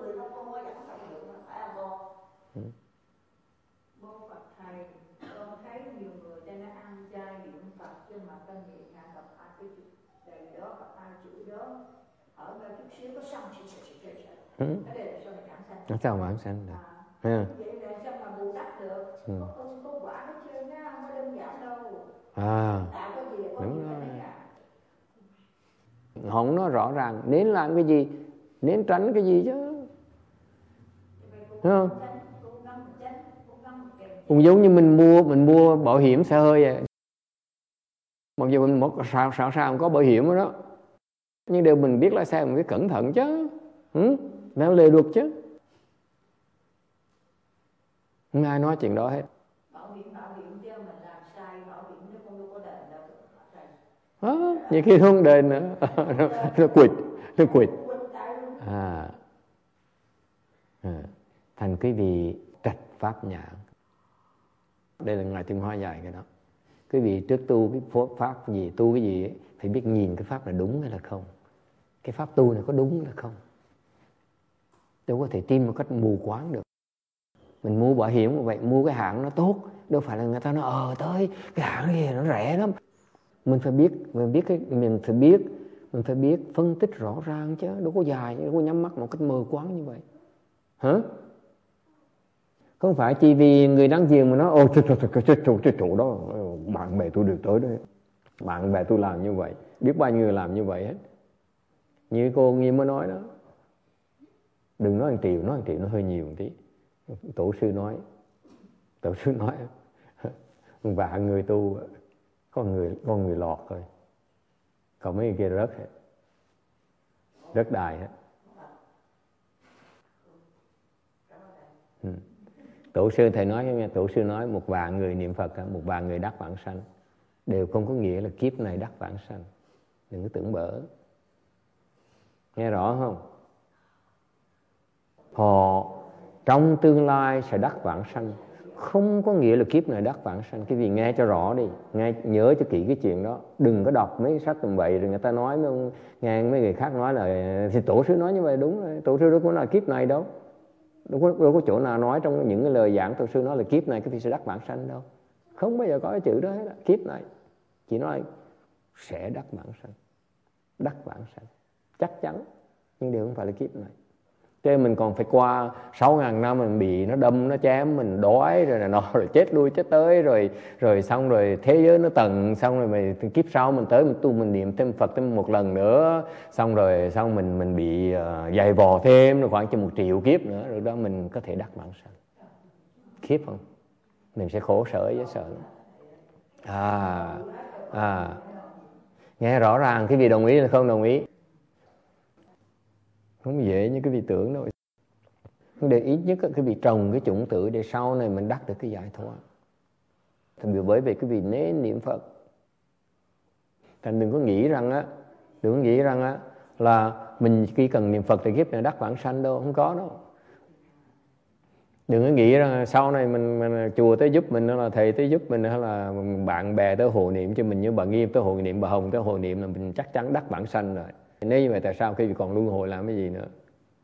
Nó sao vãng sanh được? Vậy là sao mà bù đắp được? Có quả hết trơn á, không có đơn giản đâu. Tạo có gì là có gì cả. Họ không nói rõ ràng nên làm cái gì, nên tránh cái gì chứ. Đúng không? Cũng giống như mình mua bảo hiểm xe hơi vậy. Mặc dù mình sao không có bảo hiểm đó, nhưng đều mình biết lái xe mình phải cẩn thận chứ. Theo lề luật chứ. Không ai nói chuyện đó hết. Bảo hiểm chứ mình làm sai bảo hiểm nó không có đền đâu. Nhiều khi không đền nữa. Nó quỵt. Thành quý vị trạch pháp nhãn. Đây là Ngài Tinh Hoa dạy cái đó. Quý vị trước tu cái pháp gì, tu cái gì ấy, phải biết nhìn cái pháp là đúng hay là không. Cái pháp tu này có đúng hay là không. Đâu có thể tin một cách mù quáng được. Mình mua bảo hiểm như vậy, mua cái hãng nó tốt, đâu phải là người ta nói tới cái hãng này nó rẻ lắm. Mình phải biết phân tích rõ ràng chứ, đâu có dài, đâu có nhắm mắt một cách mờ quáng như vậy. Hả? Không phải chỉ vì người đáng giềng mà nói cái chỗ đó bạn bè tôi được tới đấy, bạn bè tôi làm như vậy, biết bao nhiêu người làm như vậy hết. Như cô Nghiêm mới nói đó, đừng nói 1 triệu, nói 1 triệu nó hơi nhiều một tí. Tổ sư nói vạn người tu có người lọt thôi, còn mấy người kia rớt hết, rớt đài hết. Tổ sư thầy nói nghe, tổ sư nói 1.000 người niệm Phật, 1.000 người đắc vãng sanh, đều không có nghĩa là kiếp này đắc vãng sanh. Đừng có tưởng bở. Nghe rõ không? Họ trong tương lai sẽ đắc vãng sanh, không có nghĩa là kiếp này đắc vãng sanh. Cái gì nghe cho rõ đi, nhớ cho kỹ cái chuyện đó. Đừng có đọc mấy sách tầm bậy rồi người ta nói nghe mấy người khác nói là thì tổ sư nói như vậy đúng rồi. Tổ sư đâu có nói kiếp này đâu. Đâu có chỗ nào nói trong những cái lời giảng tổ sư nói là kiếp này cái vị sẽ đắc vãng sanh đâu. Không bao giờ có cái chữ đó hết. Kiếp này chỉ nói sẽ đắc vãng sanh, đắc vãng sanh chắc chắn, nhưng đều không phải là kiếp này. Chứ mình còn phải qua 6.000 năm mình bị nó đâm, nó chém, mình đói rồi nọ, rồi chết lui chết tới, rồi xong rồi thế giới nó tận, xong rồi kiếp sau mình tới mình tu mình niệm thêm Phật thêm một lần nữa, xong mình bị dày vò thêm rồi khoảng chừng 1 triệu kiếp nữa, rồi đó mình có thể đắc vãng sanh. Khiếp không? Mình sẽ khổ sở với sợ lắm. Nghe rõ ràng cái vị đồng ý là không đồng ý. Không dễ như cái vị tưởng đâu. Để ít nhất cái vị trồng cái chủng tử để sau này mình đắc được cái giải thoát. Thành biểu bởi vì cái vị nên niệm Phật. Thành đừng có nghĩ rằng á là mình khi cần niệm Phật thì kiếp này đắc vãng sanh đâu, không có đâu. Đừng có nghĩ rằng sau này mình chùa tới giúp mình, hay là thầy tới giúp mình, hay là bạn bè tới hộ niệm cho mình, như bà Nghiêm tới hộ niệm, bà Hồng tới hộ niệm là mình chắc chắn đắc vãng sanh rồi. Nếu như vậy tại sao khi còn luân hồi làm cái gì nữa?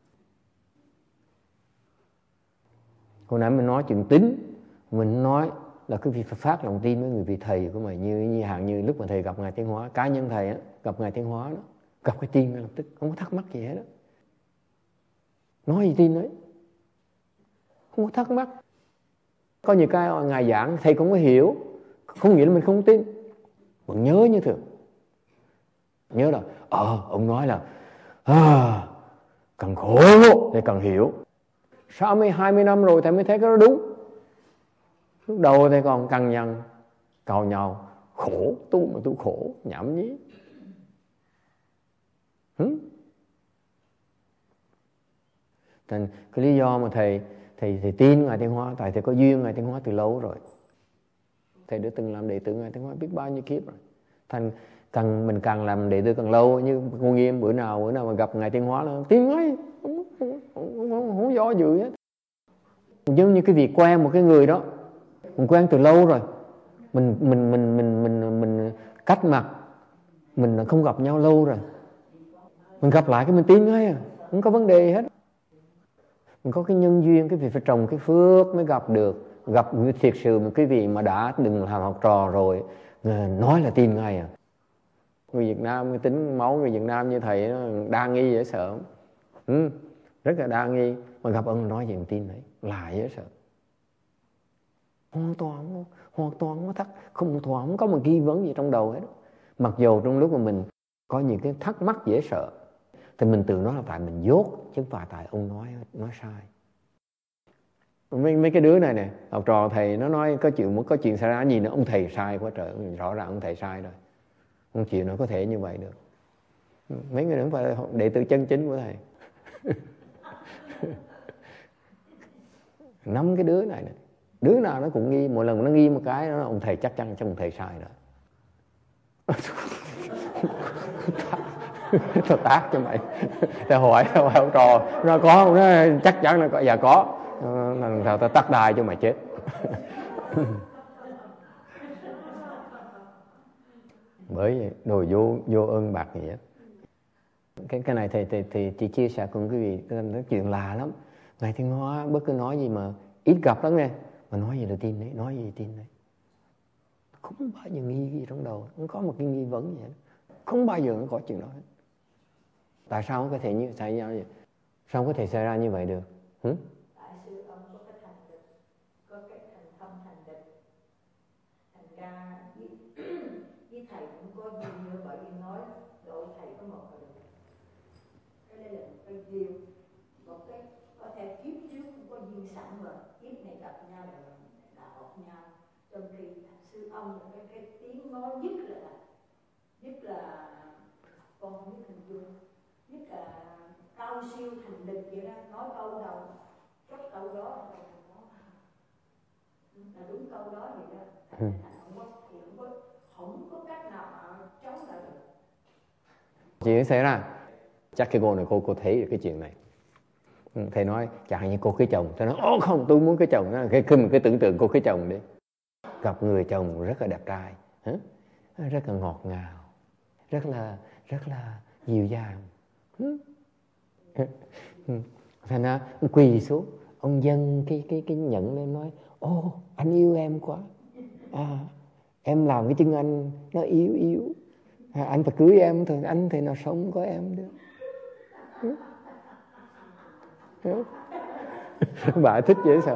Hồi nãy mình nói chuyện tín, mình nói là cái việc phát lòng tin với người vị thầy của mày, như hạn như lúc mà thầy gặp Ngài Tiến Hóa, cá nhân thầy á, gặp Ngài Tiến Hóa đó, gặp cái tin ngay lập tức, không có thắc mắc gì hết đó. Nói gì tin đấy, không có thắc mắc. Có nhiều cái Ngài giảng thầy không có hiểu, không nghĩa là mình không tin, vẫn nhớ như thường. Nhớ là ông nói là càng khổ thì càng hiểu. Sau 20 năm rồi thầy mới thấy cái đó đúng. Lúc đầu thầy còn cằn nhằn cào nhau, khổ, tu mà tu khổ, nhảm nhí. Thành cái lý do mà thầy tin Ngài Tiến Hóa, tại thầy có duyên Ngài Tiến Hóa từ lâu rồi. Thầy đã từng làm đệ tử Ngài Tiến Hóa biết bao nhiêu kiếp rồi. Thành mình càng làm đệ tử càng lâu, như cô Nghiêm bữa nào mà gặp Ngài Tiến Hóa là tin ngay, không do dự hết. Giống như cái việc quen một cái người đó, mình quen từ lâu rồi, mình cách mặt, mình không gặp nhau lâu rồi, mình gặp lại cái mình tin ngay, không có vấn đề hết. Mình có cái nhân duyên, cái việc phải trồng cái phước mới gặp được. Gặp thiệt sự một cái vị mà đã từng làm học trò rồi, nói là tin ngay. Người Việt Nam, cái tính máu người Việt Nam như thầy nó đa nghi dễ sợ. Rất là đa nghi. Mà gặp ông nói gì mình tin đấy, là dễ sợ. Hoàn toàn không thắc, không có một nghi vấn gì trong đầu hết. Mặc dù trong lúc mà mình có những cái thắc mắc dễ sợ, thì mình tự nói là tại mình dốt, chứ không phải tại ông nói sai. Mấy cái đứa này nè, học trò thầy nó nói có chuyện xảy ra gì nữa, ông thầy sai quá trời, rõ ràng ông thầy sai rồi, không chịu nó có thể như vậy được. Mấy người nữa phải đệ tử chân chính của thầy. 5 cái đứa này nè, đứa nào nó cũng nghi, mỗi lần nó nghi một cái nó ông thầy chắc chắn ông thầy sai rồi. Tao tát cho mày. Tao hỏi học trò nó có không, nó chắc chắn là có. Dạ có. Tao tắt đai cho mày chết. Bởi vậy đồ vô ơn bạc nghĩa. Cái này thì chị chia sẻ cùng quý vị, nói chuyện lạ lắm. Ngài Thiên Hóa bất cứ nói gì mà ít gặp lắm nghe, mà nói gì là tin đấy, nói gì tin đấy. Không bao giờ nghi gì trong đầu, không có một cái nghi vấn gì hết. Không bao giờ nó có chuyện đó hết. Tại sao có thể xảy ra vậy? Sao có thể xảy ra như vậy được? Tại sư ông có cái thành định, có cái thành tâm thành định. Thành ra với thầy cũng có duyên nữa, bởi vì nói độ thầy có một là được. Cái đây là một cái duyên, một cái có thể kiếp trước cũng có duyên sẵn rồi, kiếp này gặp nhau là hợp nhau. Trong khi sư ông là cái tiếng nói nhất là con không biết hình dung, nhất là cao siêu thành định vậy đó, nói câu đầu chốt câu đó là đúng câu đó vậy đó. Không có cách nào mà chống lại được. Chuyện xảy ra chắc cái cô này cô thấy được cái chuyện này. Thầy nói chẳng như cô cưới chồng, thầy nói không, tôi muốn cưới chồng. Cái tưởng tượng cô cưới chồng đi, gặp người chồng rất là đẹp trai, rất là ngọt ngào, rất là dịu dàng. Thành ra quỳ xuống, ông dâng cái nhẫn lên nói: anh yêu em quá, em làm cái chân anh nó yếu, anh phải cưới em thôi, anh thì nào sống có em được. Bà thích dễ sợ.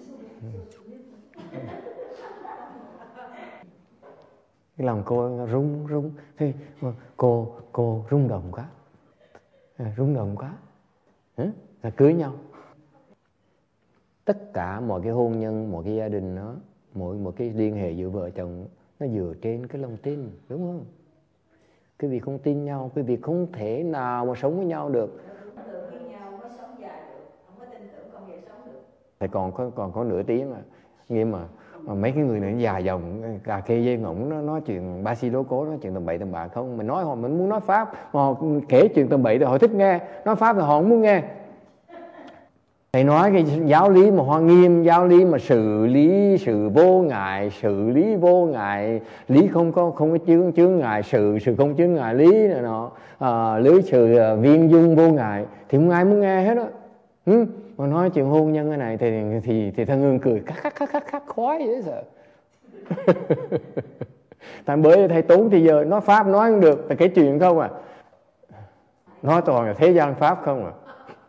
Cái lòng cô rung thì cô rung động quá, là cưới nhau. Tất cả mọi cái hôn nhân, mọi cái gia đình nó, mỗi một cái liên hệ giữa vợ chồng nó dựa trên cái lòng tin, đúng không? Quý vị không tin nhau, quý vị không thể nào mà sống với nhau được. Thì còn có nửa tiếng mà. Nhưng mà mấy cái người này già dòng, cà kê dây ngỗng, nó nói chuyện ba si đố cố, nói chuyện tầm bậy tầm bạ không. Mình nói họ, mình muốn nói Pháp, họ kể chuyện tầm bậy thì họ thích nghe, nói Pháp thì họ không muốn nghe. Thầy nói cái giáo lý mà Hoa Nghiêm, giáo lý mà xử lý sự vô ngại, xử lý vô ngại, lý không có chướng ngại, sự không chướng ngại lý này nọ, lý sự viên dung vô ngại, thì không ai muốn nghe hết đó. Mà nói chuyện hôn nhân cái này thì thằng Hương cười khắc khoái dễ sợ. Tại bởi thầy tốn thì giờ nói Pháp nói không được, là cái chuyện không à, nói toàn là thế gian Pháp không à.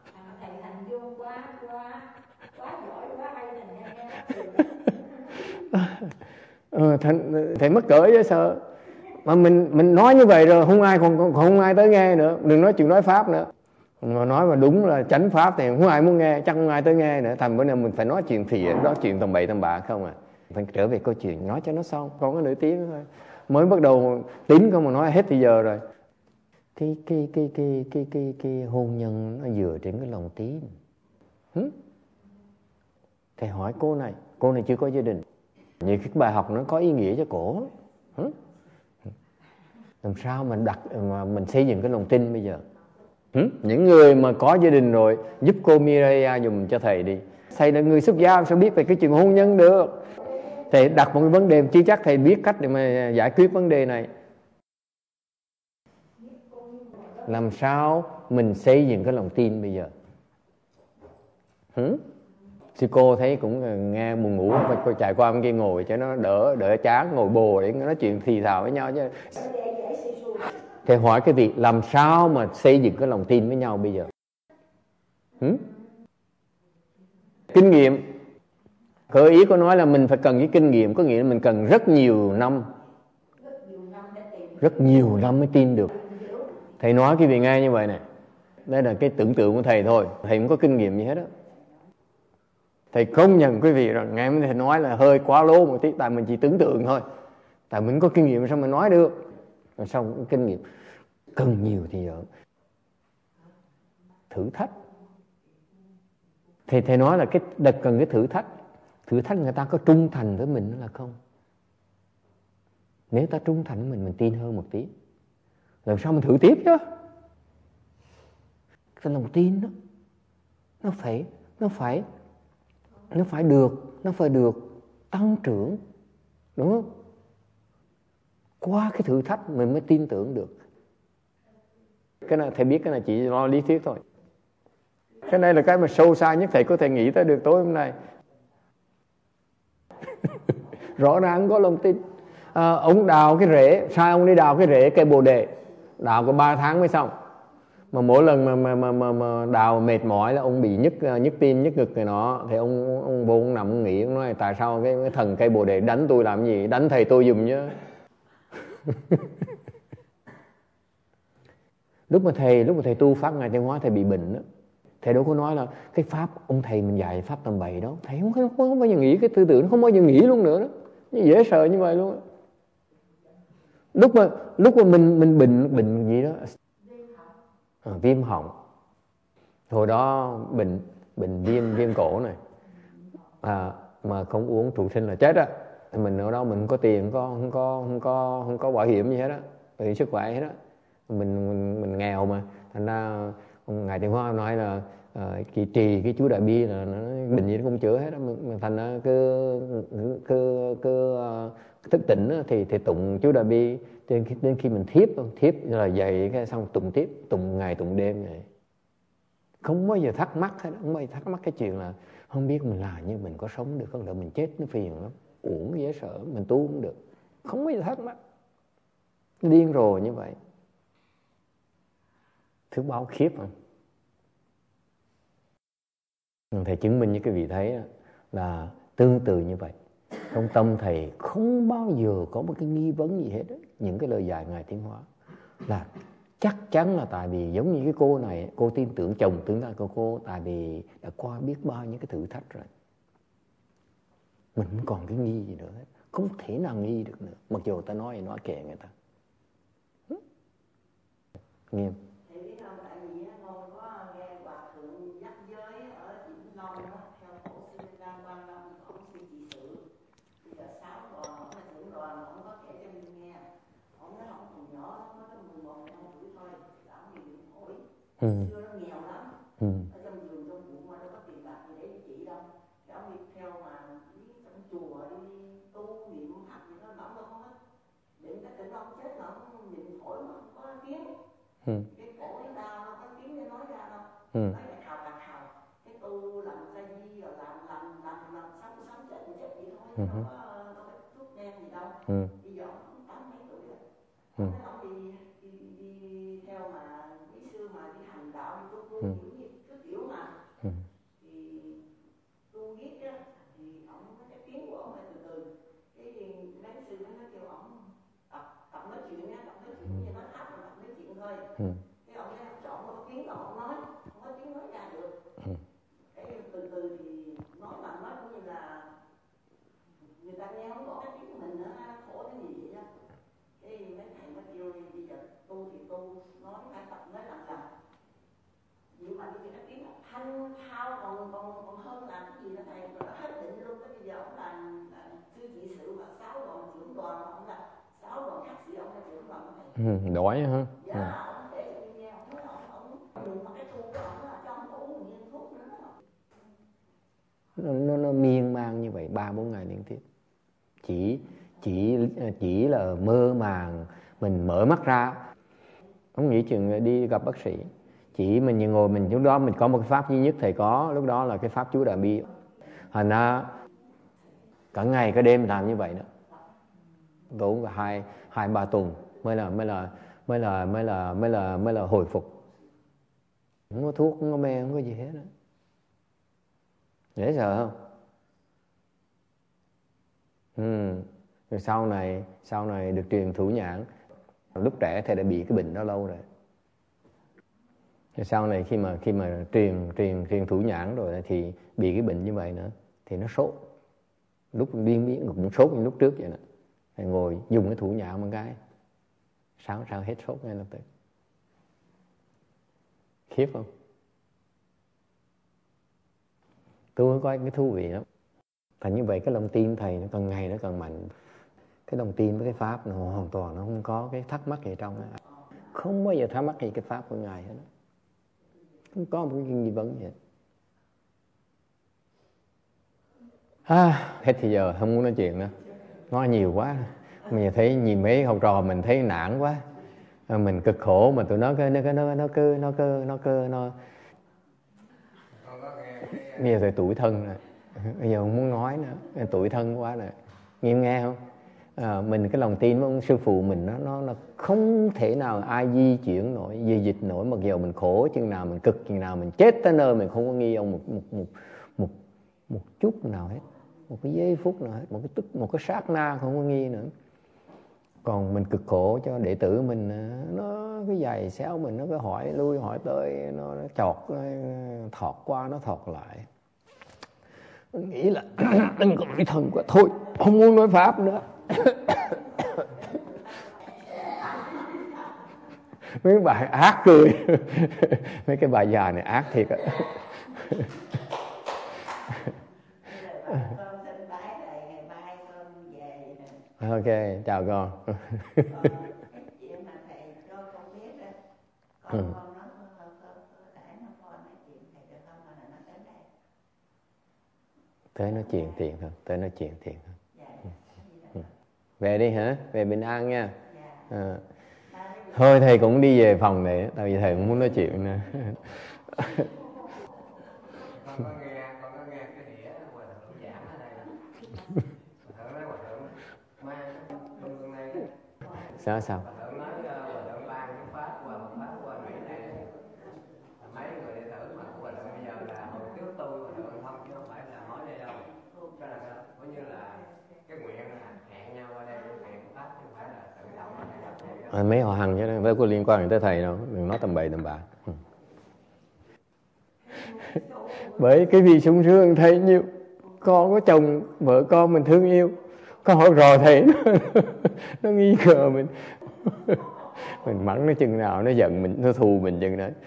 Thầy mất cỡ chứ sợ. Mà mình nói như vậy rồi không ai tới nghe nữa, đừng nói chuyện nói Pháp nữa. Mà nói mà đúng là chánh Pháp thì không ai muốn nghe, chắc không ai tới nghe nữa. Thành bữa nay mình phải nói chuyện thiện, nói chuyện tầm bậy tầm bạ không à. Phải trở về câu chuyện, nói cho nó xong, còn có nửa tiếng thôi. Mới bắt đầu tính không mà nói hết thì giờ rồi. Cái hôn nhân nó dựa trên cái lòng tin. Thầy hỏi cô này chưa có gia đình, những cái bài học nó có ý nghĩa cho cổ. Làm sao mà mình xây dựng cái lòng tin bây giờ? Những người mà có gia đình rồi, giúp cô Mireya dùm cho thầy đi. Thầy là người xuất gia sao biết về cái chuyện hôn nhân được? Thầy đặt một cái vấn đề, chưa chắc thầy biết cách để mà giải quyết vấn đề này. Làm sao mình xây dựng cái lòng tin bây giờ? Sư cô thấy cũng nghe buồn ngủ, phải chạy qua bên kia ngồi cho nó đỡ chán, ngồi bồ để nói chuyện thì thào với nhau chứ. Thầy hỏi cái việc làm sao mà xây dựng cái lòng tin với nhau bây giờ? Kinh nghiệm. Cơ ý có nói là mình phải cần cái kinh nghiệm, có nghĩa là mình cần rất nhiều năm mới tin được. Thầy nói cái việc ngay như vậy này, đây là cái tưởng tượng của thầy thôi, thầy không có kinh nghiệm gì hết á. Thầy công nhận quý vị rằng ngày hôm nay thầy nói là hơi quá lố một tí, tại mình chỉ tưởng tượng thôi, tại mình có kinh nghiệm sao mình nói được. Rồi sau kinh nghiệm cần nhiều thì thử thách. Thầy nói là cần cái thử thách người ta có trung thành với mình là không. Nếu ta trung thành với mình tin hơn một tí, làm sao mình thử tiếp chứ? Cái lòng tin đó nó phải được tăng trưởng, đúng không? Qua cái thử thách mình mới tin tưởng được. Cái này thầy biết, cái này chỉ lo lý thuyết thôi. Cái này là cái mà sâu xa nhất thầy có thể nghĩ tới được tối hôm nay. Rõ ràng có lòng tin. Ông đào cái rễ, sai ông đi đào cái rễ cây bồ đề, đào có 3 tháng mới xong. Mà mỗi lần mà đào mệt mỏi là ông bị nhức tim, nhức ngực này nọ, thì ông vô ông nằm ông nghĩ, ông nói tại sao cái thần cây bồ đề đánh tôi làm gì, đánh thầy tôi giùm chứ. Lúc mà thầy tu pháp Ngài Tây Hóa, thầy bị bệnh đó. Thầy đâu có nói là cái pháp ông thầy mình dạy pháp tầm bậy đó. Thầy không bao giờ nghĩ cái tư tưởng, nó không bao giờ nghĩ luôn nữa đó. Dễ sợ như vậy luôn đó. Lúc mà mình bệnh gì đó, viêm họng. Hồi đó bệnh viêm cổ này, mà không uống trụ sinh là chết á. Mình ở đâu mình không có tiền, không có bảo hiểm gì hết á, bảo hiểm sức khỏe hết á. Mình nghèo mà, thành ra Ngài Tây Hóa nói là trì cái chú Đại Bi là nó bệnh gì nó cũng chữa hết á. Thành ra cứ thức tỉnh thì tụng chú Đại Bi đến khi mình thiếp là dậy cái xong tụng tiếp, tụng ngày tụng đêm vậy. Không bao giờ thắc mắc hết, không bao giờ thắc mắc cái chuyện là không biết mình làm như mình có sống được không, đợi mình chết nó phiền lắm, uổng dễ sợ, mình tu không được, không bao giờ thắc mắc. Điên rồ như vậy, thứ báo khiếp không? Thầy chứng minh như cái vị thấy là tương tự như vậy. Trong tâm thầy không bao giờ có một cái nghi vấn gì hết đó. Những cái lời dạy Ngài Tiến Hóa là chắc chắn là tại vì giống như cái cô này, cô tin tưởng chồng tương lai của cô, tại vì đã qua biết bao những cái thử thách rồi. Mình không còn cái nghi gì nữa hết, không thể nào nghi được nữa. Mặc dù ta nói kệ người ta. Nghiêm. Thì biết không, tại vì con có nghe hòa thượng nhắc giới ở Vĩnh Long đó, theo tổ sư Đa Quang Long, ông sư trị sự. Bây giờ 6 đoàn, ông là trưởng đoàn, ông có kể cho mình nghe. Ông nói ông còn nhỏ, nó có 11 năm tuổi thôi, là ông bị bệnh phổi. Xưa nó nghèo lắm. Ở trong vườn trong vụ mà đâu có tiền bạc gì để trị đâu. Thì ông đi theo mà đi trong chùa đi tu niệm Phật gì đó, ông đâu không hết. Bệnh cái tỉnh ông chết mà ông bệnh phổi mà không có tiếng. Cái cổ nó đau, nó có tiếng để nói ra đâu. Nói là khào bạc khào. Cái tu làm sa di rồi làm sống chết thì chết vậy thôi. Đâu có thuốc men gì đâu. Bây giờ ông 80 mấy tuổi rồi. Ông nói ông đi theo mà quý sư mà đi hành đạo đi tu cái kiểu mà. Thì tu viết á, thì ông cái tiếng của ông phải từ từ. Cái mấy sư nó kêu ông tập nói chuyện nha, tập nói chuyện như nói pháp mà tập nói chuyện thôi. Cái ông ấy chọn một tiếng rồi ông nói, không có tiếng nói ra được. Cái từ từ thì nói mà nói cũng như là người ta nghe không có cái tiếng của mình nữa, khổ cái gì vậy đó. Cái mấy thầy mới kêu bây giờ tu thì tu, nói phải tập nói lần. Nhưng mà cái tiếng thanh thao còn hơn làm cái gì đó thầy, rồi nó hết định luôn. Cái bây giờ ông là sư trị sự và 6 đoàn trưởng đoàn, ông là 6 đoàn khác sĩ, ông là trưởng đoàn của thầy. Đói hả? Dạ, ông kể cho mình nghe, ông nói ông dùng một cái thuốc của ông là cho ông uống một viên thuốc nữa. Nó miên man như vậy 3-4 ngày liên tiếp. Chỉ là mơ màng, mình mở mắt ra, không nghĩ chừng đi gặp bác sĩ. Chỉ mình ngồi mình lúc đó mình có một cái pháp duy nhất thầy có, lúc đó là cái pháp chú Đại Bi. Thành ra cả ngày cả đêm làm như vậy đó. Tốn cả 2-3 tuần mới là hồi phục. Không có thuốc, không có men, không có gì hết đó. Dễ sợ không? Rồi sau này được truyền thủ nhãn. Lúc trẻ thầy đã bị cái bệnh đó lâu rồi. Rồi sau này khi mà truyền thủ nhãn rồi thì bị cái bệnh như vậy nữa thì nó sốt. Lúc biến cũng sốt như lúc trước vậy nè. Thầy ngồi dùng cái thủ nhãn một cái sáng hết sốt ngay lập tức. Khiếp không? Tôi có cái thú vị lắm. Thành như vậy cái lòng tin thầy nó càng ngày nó càng mạnh. Cái lòng tin với cái pháp nó hoàn toàn nó không có cái thắc mắc gì trong đó. Không bao giờ thắc mắc gì cái pháp của Ngài hết. Không có một cái nghi vấn gì hết. Hết thì giờ không muốn nói chuyện nữa. Nói nhiều quá. Mình thấy nhìn mấy học trò mình thấy nản quá. Mình cực khổ mà tụi nó bây giờ thì tủi thân rồi. Bây giờ không muốn nói nữa, tủi thân quá rồi. Nghe không? Mình cái lòng tin với ông sư phụ mình nó không thể nào ai di chuyển nổi, di dịch nổi, mặc dù mình khổ chừng nào, mình cực chừng nào, mình chết tới nơi mình không có nghi ông một chút nào hết, một cái giây phút nào hết, một cái sát na không có nghi nữa. Còn mình cực khổ cho đệ tử mình, nó cái giày xéo mình, nó cứ hỏi lui hỏi tới, nó chọt, thọt qua nó thọt lại. Mình nghĩ là đừng có nói thân quá, thôi không muốn nói pháp nữa. Mấy bài ác cười. Mấy cái bài già này ác thiệt á. Ok, chào con. Tới nói chuyện tiền thôi. Về đi hả? Về bình an nha. Thôi thầy cũng đi về phòng này, tại vì thầy cũng muốn nói chuyện nữa. Con có nghe cái đĩa Hòa Thượng giảng ở đây. Hòa Thượng nói Hòa Thượng trung ương này. Sao? Hòa Thượng nói Hòa Thượng ban cái pháp qua Mỹ này. Mấy người đệ tử mà của Hòa Thượng bây giờ là hồi trước tu Hòa Thượng không, chứ không phải là nói đây đâu. Cái là coi như là cái nguyện là hẹn nhau qua đây hẹn pháp, chứ không phải là tự động hay mấy họ Hằng chứ đâu có liên quan tới thầy đâu, đừng nói tầm bậy tầm bạ. Bởi cái vì sung sướng thấy nhiều con có chồng vợ con mình thương yêu, có hỏi rò thầy nó nghi ngờ mình. Mình mắng nó chừng nào nó giận mình, nó thù mình chừng đấy.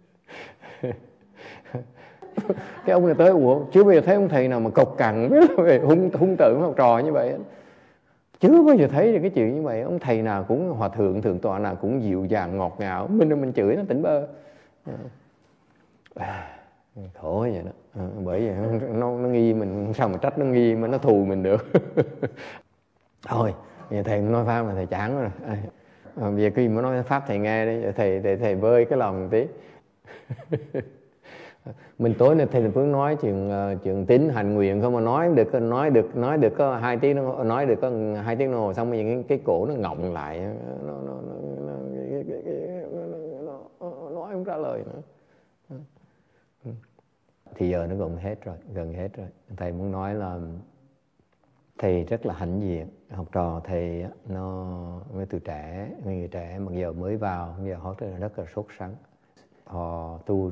Cái ông này tới, ủa chưa bao giờ thấy ông thầy nào mà cộc cằn hung tợn học trò như vậy. Chưa bao giờ thấy được cái chuyện như vậy. Ông thầy nào cũng hòa thượng, thượng tọa nào cũng dịu dàng ngọt ngào. Mình chửi nó tỉnh bơ. Khổ vậy đó. Bởi vậy nó nghi mình, sao mà trách nó nghi mà nó thù mình được. Thôi giờ thầy nói pháp là thầy chán rồi. Bây giờ khi mà nói pháp thầy nghe đi, thầy vơi cái lòng một tí. Mình tối nay thầy Phương nói chuyện tín hành nguyện không, mà nói được có 2 tiếng, nói được có 2 tiếng đồng hồ xong rồi cái cổ nó ngọng lại, nó nói không trả lời nữa. Thì giờ nó gần hết rồi. Thầy muốn nói là thầy rất là hãnh diện, học trò thầy nó mấy từ trẻ, người trẻ mặc giờ mới vào, bây giờ họ rất là sốt sắng. Họ tu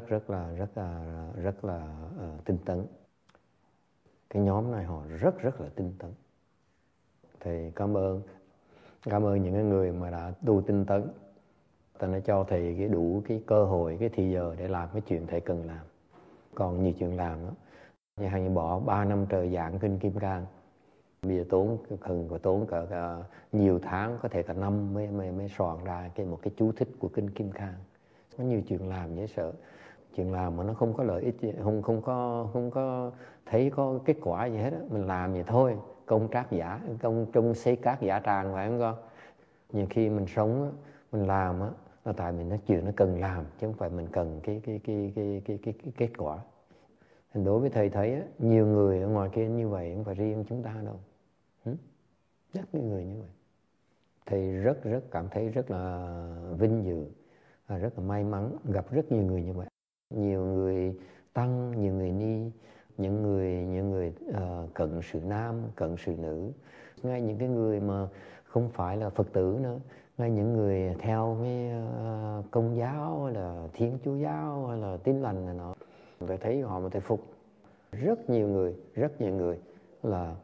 rất là tinh tấn. Cái nhóm này họ rất là tinh tấn. Thầy cảm ơn những người mà đã tu tinh tấn. Ta đã cho thầy đủ cái cơ hội, cái thì giờ để làm cái chuyện thầy cần làm. Còn nhiều chuyện làm đó. Như hàng bỏ 3 năm trời giảng kinh Kim Cang. Bây giờ tốn cả nhiều tháng, có thể cả năm mới soạn ra một cái chú thích của kinh Kim Cang. Có nhiều chuyện làm dễ sợ. Chuyện làm mà nó không có lợi ích gì, không có thấy có kết quả gì hết á. Mình làm vậy thôi, công trong xây cát giả tràng, phải không con? Nhiều khi mình sống á, mình làm á, là tại mình nói chuyện nó cần làm, chứ không phải mình cần cái kết quả. Thành đối với thầy thấy á, nhiều người ở ngoài kia như vậy, không phải riêng chúng ta đâu. Rất nhiều người như vậy. Thầy rất cảm thấy rất là vinh dự và rất là may mắn gặp rất nhiều người như vậy. Nhiều người tăng, nhiều người ni, những người cận sự nam, cận sự nữ, ngay những cái người mà không phải là Phật tử nữa, ngay những người theo cái Công giáo hay là Thiên Chúa giáo hay là Tin lành này nọ, thầy thấy họ mà thầy phục. Rất nhiều người là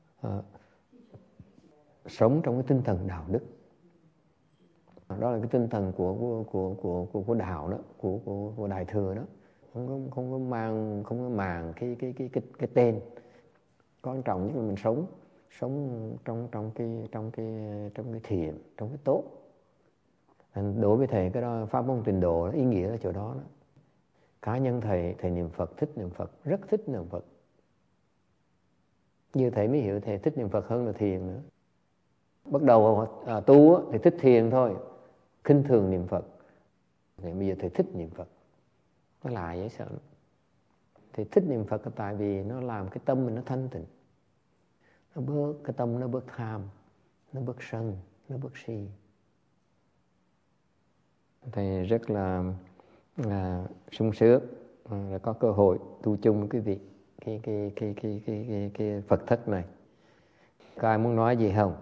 sống trong cái tinh thần đạo đức. Đó là cái tinh thần của đạo đó, của Đại Thừa đó. Không có màng cái tên. Quan trọng nhất là mình sống trong cái thiện, trong cái tốt. Đối với thầy cái đó pháp môn Tịnh Độ, ý nghĩa là chỗ đó đó. Cá nhân thầy niệm Phật, thích niệm Phật, rất thích niệm Phật. Như thầy mới hiểu thầy thích niệm Phật hơn là thiền nữa. Bắt đầu tu thì thích thiền thôi, khinh thường niệm Phật. Thì bây giờ thầy thích niệm Phật. Nó lạ dễ sợ. Thầy thích niệm Phật là tại vì nó làm cái tâm mình nó thanh tịnh. Cái tâm nó bớt tham, nó bớt sân, nó bớt si. Thầy rất là sung sướng là có cơ hội tu chung cái việc cái Phật thất này. Có ai muốn nói gì không?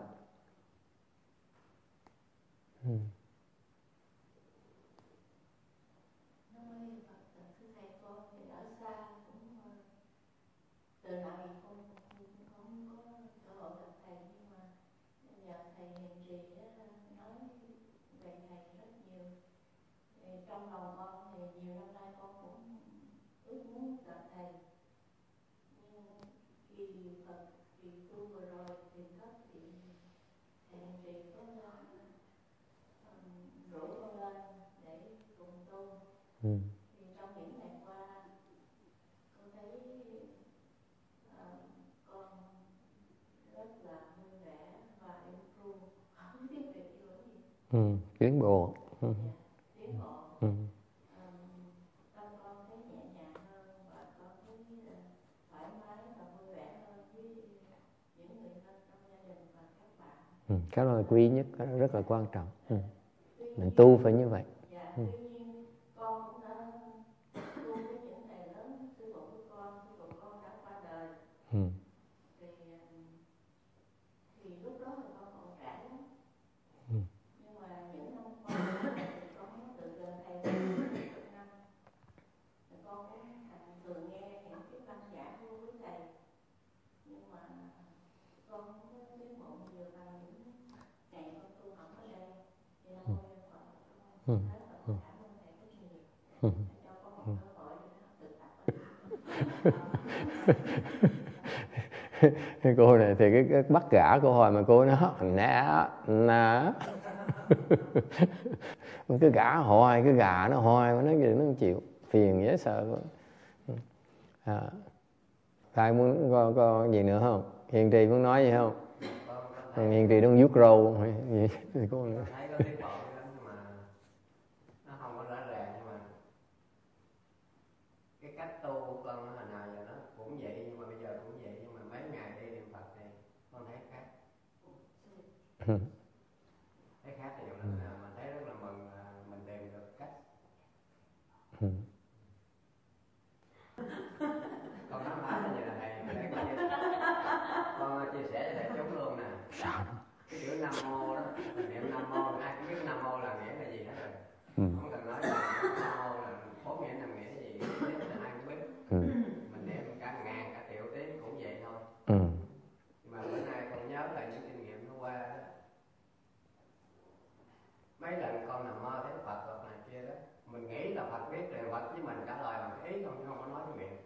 Trong lòng con thì nhiều năm nay con cũng ước muốn gặp thầy, nhưng vì Phật, vì tu vừa rồi thì thất thì thầy trì có rủ con lên để cùng tu. Thì trong những ngày qua con thấy con rất là vui vẻ và yêu thương, không biết về cái lỗi gì. Tiến bộ. Tiến bộ. Tâm con thấy nhẹ nhàng hơn và con thấy thoải mái và vui vẻ hơn với những người thân trong gia đình và các bạn. Cái đó là quý nhất, cái đó rất là quan trọng. Mình tu phải như vậy. Tuy nhiên con cũng đã tu với những thầy lớn, sư phụ của con đã qua đời. Thì lúc đó thì con còn trẻ lắm. Nhưng mà những năm qua thì con được gần thầy được năm. Con cũng thường nghe những cái văn giảng của quý thầy. Nhưng mà con cũng có tiến bộ nhiều bằng những ngày con tu học ở đây. Thì Cái cô này thì cái bắt gã cô hồi mà cô nó nè cứ gã hoài, cứ gà nó hoài mà nó gì nó không chịu, phiền dễ sợ. Ai muốn có gì nữa không? Hiền Trì muốn nói gì không? Hiền Trì đang vuốt râu gì thì cô nữa. Thấy có tiến bộ lắm nhưng mà nó không có rõ ràng, nhưng mà cái cách tu của con hồi nào giờ nó cũng vậy, nhưng mà bây giờ cũng vậy, nhưng mà mấy ngày đi niệm Phật thì con thấy khác. Thấy khác thì nhiều lắm, mình thấy rất là mừng là mình tìm được cách. Con nói phải là như là thầy, để con chia sẻ cho đại chúng luôn nè. Sao đó? Cái chữ Nam Mô đó, mình niệm Nam Mô, ai cũng biết Nam Mô là nghĩa là gì hết rồi. Không cần nói là Nam Mô là 4 nghĩa 5 nghĩa gì, là ai cũng biết. Mình niệm cả ngàn, cả triệu tiếng cũng vậy thôi. Nhưng mà bữa nay con nhớ lại những kinh nghiệm nó qua đó. Mấy lần con nằm mơ thấy Phật hoặc này kia đó, mình nghĩ là Phật biết rồi, Phật với mình trả lời bằng cái ý không có nói cái miệng.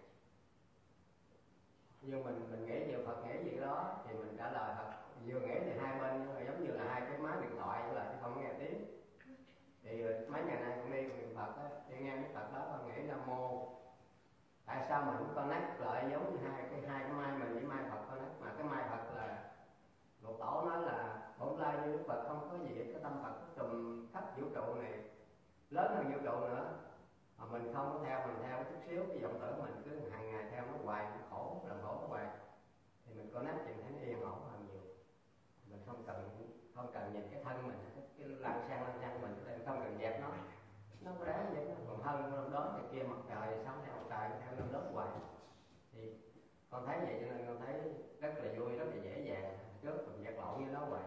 Nhưng mình nghĩ nhiều Phật nghĩ gì đó thì mình trả lời Phật. Vừa nghĩ thì hai bên giống như là hai cái máy điện thoại vậy, là chứ không nghe tiếng. Thì mấy ngày nay con đi niệm Phật á, thì nghe cái Phật đó con nghĩ Nam Mô. Tại sao mình cũng connect lại giống như hai cái mai mình với mai Phật connect, mà cái mai Phật là Lục Tổ nói là bổn lai như Đức Phật không có gì, cái tâm Phật trùm khắp vũ trụ này, lớn hơn vũ trụ nữa. Mà mình không có theo, mình theo chút xíu cái vọng tưởng mình cứ hàng ngày theo nó hoài, nó khổ, làm khổ nó hoài. Thì mình connect thì mình thấy nó yên ổn hơn nhiều. Mình không cần nhìn cái thân mình, cái lăn xăng mình, không cần dẹp nó có đáng vậy đó. Còn hơn năm đó cái kia mặt trời sống theo mặt trời, theo năm đó hoài. Thì con thấy vậy cho nên con thấy rất là vui, rất là dễ dàng, trước mình vật lộn với nó hoài.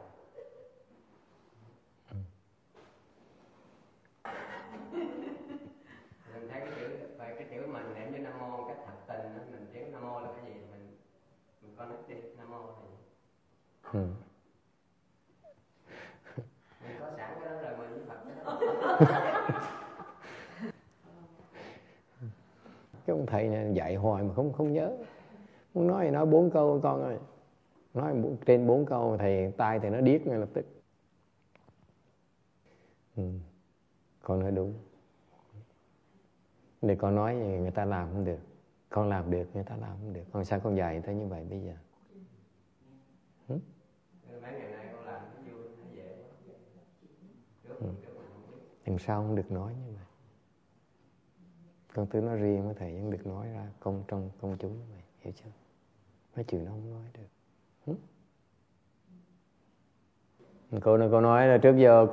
Mình thấy cái chữ mình niệm với Nam Mô cách thật tình đó, mình biết Nam Mô là cái gì, mình connect đi Nam Mô thì mình có sẵn cái đó rồi, mình với Phật cái đó. Cái ông thầy này dạy hoài mà không nhớ. Muốn nói thì nói 4 câu con ơi. Nói trên 4 câu thầy tai thì nó điếc ngay lập tức. Con nói đúng. Để con nói thì người ta làm không được. Con làm được, người ta làm không được. Con sao con dạy người ta như vậy bây giờ? Mấy ngày nay con làm nó vui, nó dễ. Lần sau không được nói như vậy. Con cứ nói riêng với thầy, vẫn được nói ra trong công chúng như vậy, hiểu chưa? Mấy chuyện nó không nói được. Cô nói là trước giờ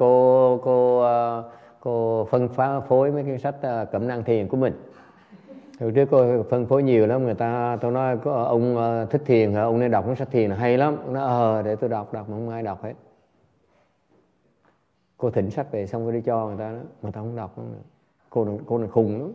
cô phân phối mấy cái sách cẩm năng thiền của mình. Hồi trước cô phân phối nhiều lắm, tôi nói có ông thích thiền hả, ông nên đọc cái sách thiền là hay lắm. Ông nói để tôi đọc mà không ai đọc hết. Cô thỉnh sách về xong cô đi cho người ta đó, mà ta không đọc nữa. Cô này khùng lắm.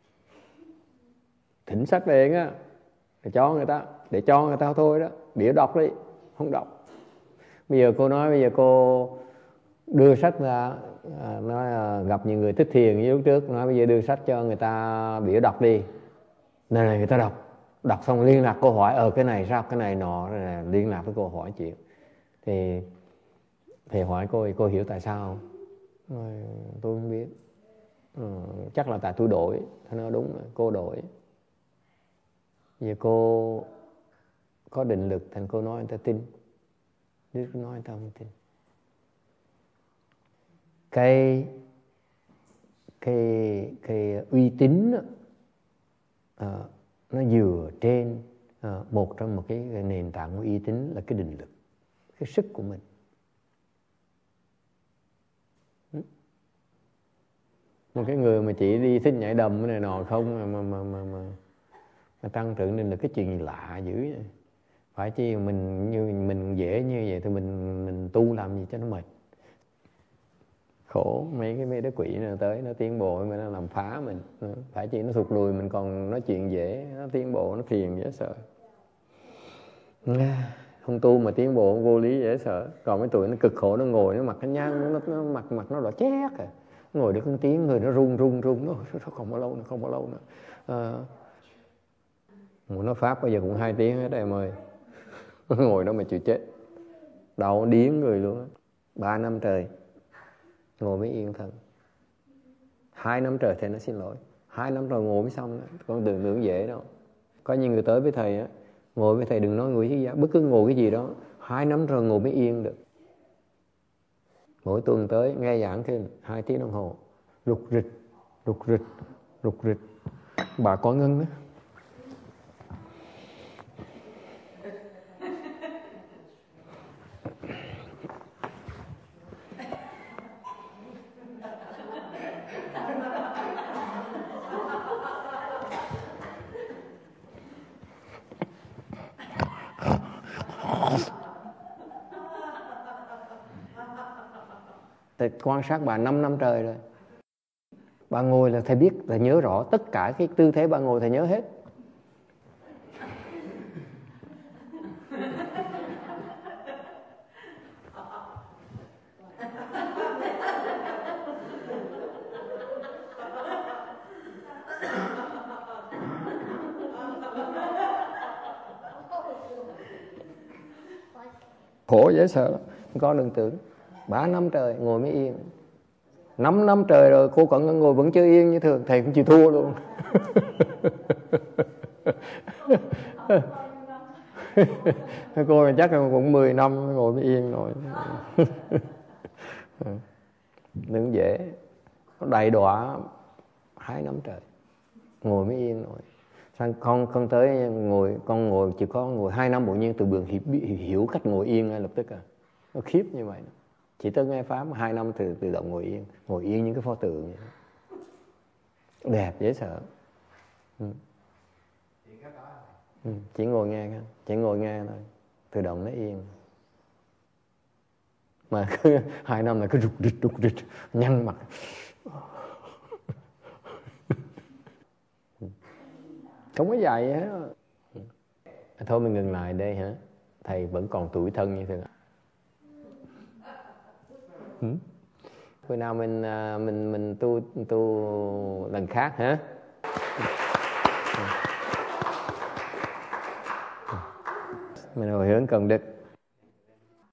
Thỉnh sách về á, để cho người ta thôi đó, để đọc đi, không đọc. Bây giờ cô nói, bây giờ cô đưa sách ra, nói gặp nhiều người thích thiền như lúc trước, nói bây giờ đưa sách cho người ta biểu đọc đi. Này người ta đọc xong liên lạc cô hỏi, cái này sao, cái này nọ, liên lạc với cô hỏi chuyện. Thì thầy hỏi cô hiểu tại sao không? Tôi không biết. Chắc là tại tôi đổi. Thầy nói đúng, cô đổi. Giờ cô có định lực thành cô nói người ta tin. Nếu nói người ta không tin. Cái uy tín đó, nó dựa trên một trong một cái nền tảng của uy tín là cái định lực, cái sức của mình. Một cái người mà chỉ đi thích nhảy đầm cái này nọ không mà tăng trưởng nên là cái chuyện lạ dữ vậy. Phải chi mình dễ như vậy thì mình tu làm gì cho nó mệt. Khổ mấy đứa quỷ này tới nó tiến bộ mà nó làm phá mình. Phải chi nó thụt lùi mình còn nói chuyện dễ, nó tiến bộ nó phiền dễ sợ. Không tu mà tiến bộ vô lý dễ sợ. Còn mấy tụi nó cực khổ, nó ngồi nó mặt cái nhang, nó mặt nó đỏ chét à. Ngồi được một tiếng người nó run nó không bao lâu nữa. Nói Pháp bây giờ cũng 2 tiếng hết em ơi. Ngồi đó mà chịu chết, đau điếng người luôn á. 3 năm trời ngồi mới yên thân. 2 năm trời thầy nói xin lỗi, 2 năm rồi ngồi mới xong đó. Con tưởng tưởng dễ đâu. Có những người tới với thầy á, ngồi với thầy đừng nói ngồi chứ bất cứ ngồi cái gì đó 2 năm rồi ngồi mới yên được. Mỗi tuần tới nghe giảng thêm 2 tiếng đồng hồ, rục rịch. Bà có ngân đó. Thầy quan sát bà 5 năm trời rồi. Bà ngồi là thầy biết, thầy nhớ rõ tất cả cái tư thế bà ngồi thầy nhớ hết. Khổ dễ sợ. Con đừng tưởng 3 năm trời ngồi mới yên. 5 năm trời rồi cô còn ngồi vẫn chưa yên như thường. Thầy cũng chịu thua luôn. Cô chắc là cũng 10 năm ngồi mới yên rồi. Đừng dễ. Nó đầy đọa 2 năm trời ngồi mới yên rồi. Sao con tới ngồi, con ngồi chỉ có ngồi 2 năm bỗng nhiên từ đường hiểu cách ngồi yên ngay lập tức à. Nó khiếp như vậy. Chỉ tới nghe Pháp 2 năm tự động ngồi yên những cái pho tượng vậy. Đẹp dễ sợ. Chỉ ngồi nghe thôi, tự động nó yên. Mà cứ 2 năm là cứ rục rịch nhăn mặt. Không có dạy hết. Thôi mình ngừng lại đây hả? Thầy vẫn còn tuổi thân như thế nào? Bữa nào mình tu lần khác hả? Mình hồi hướng công đức.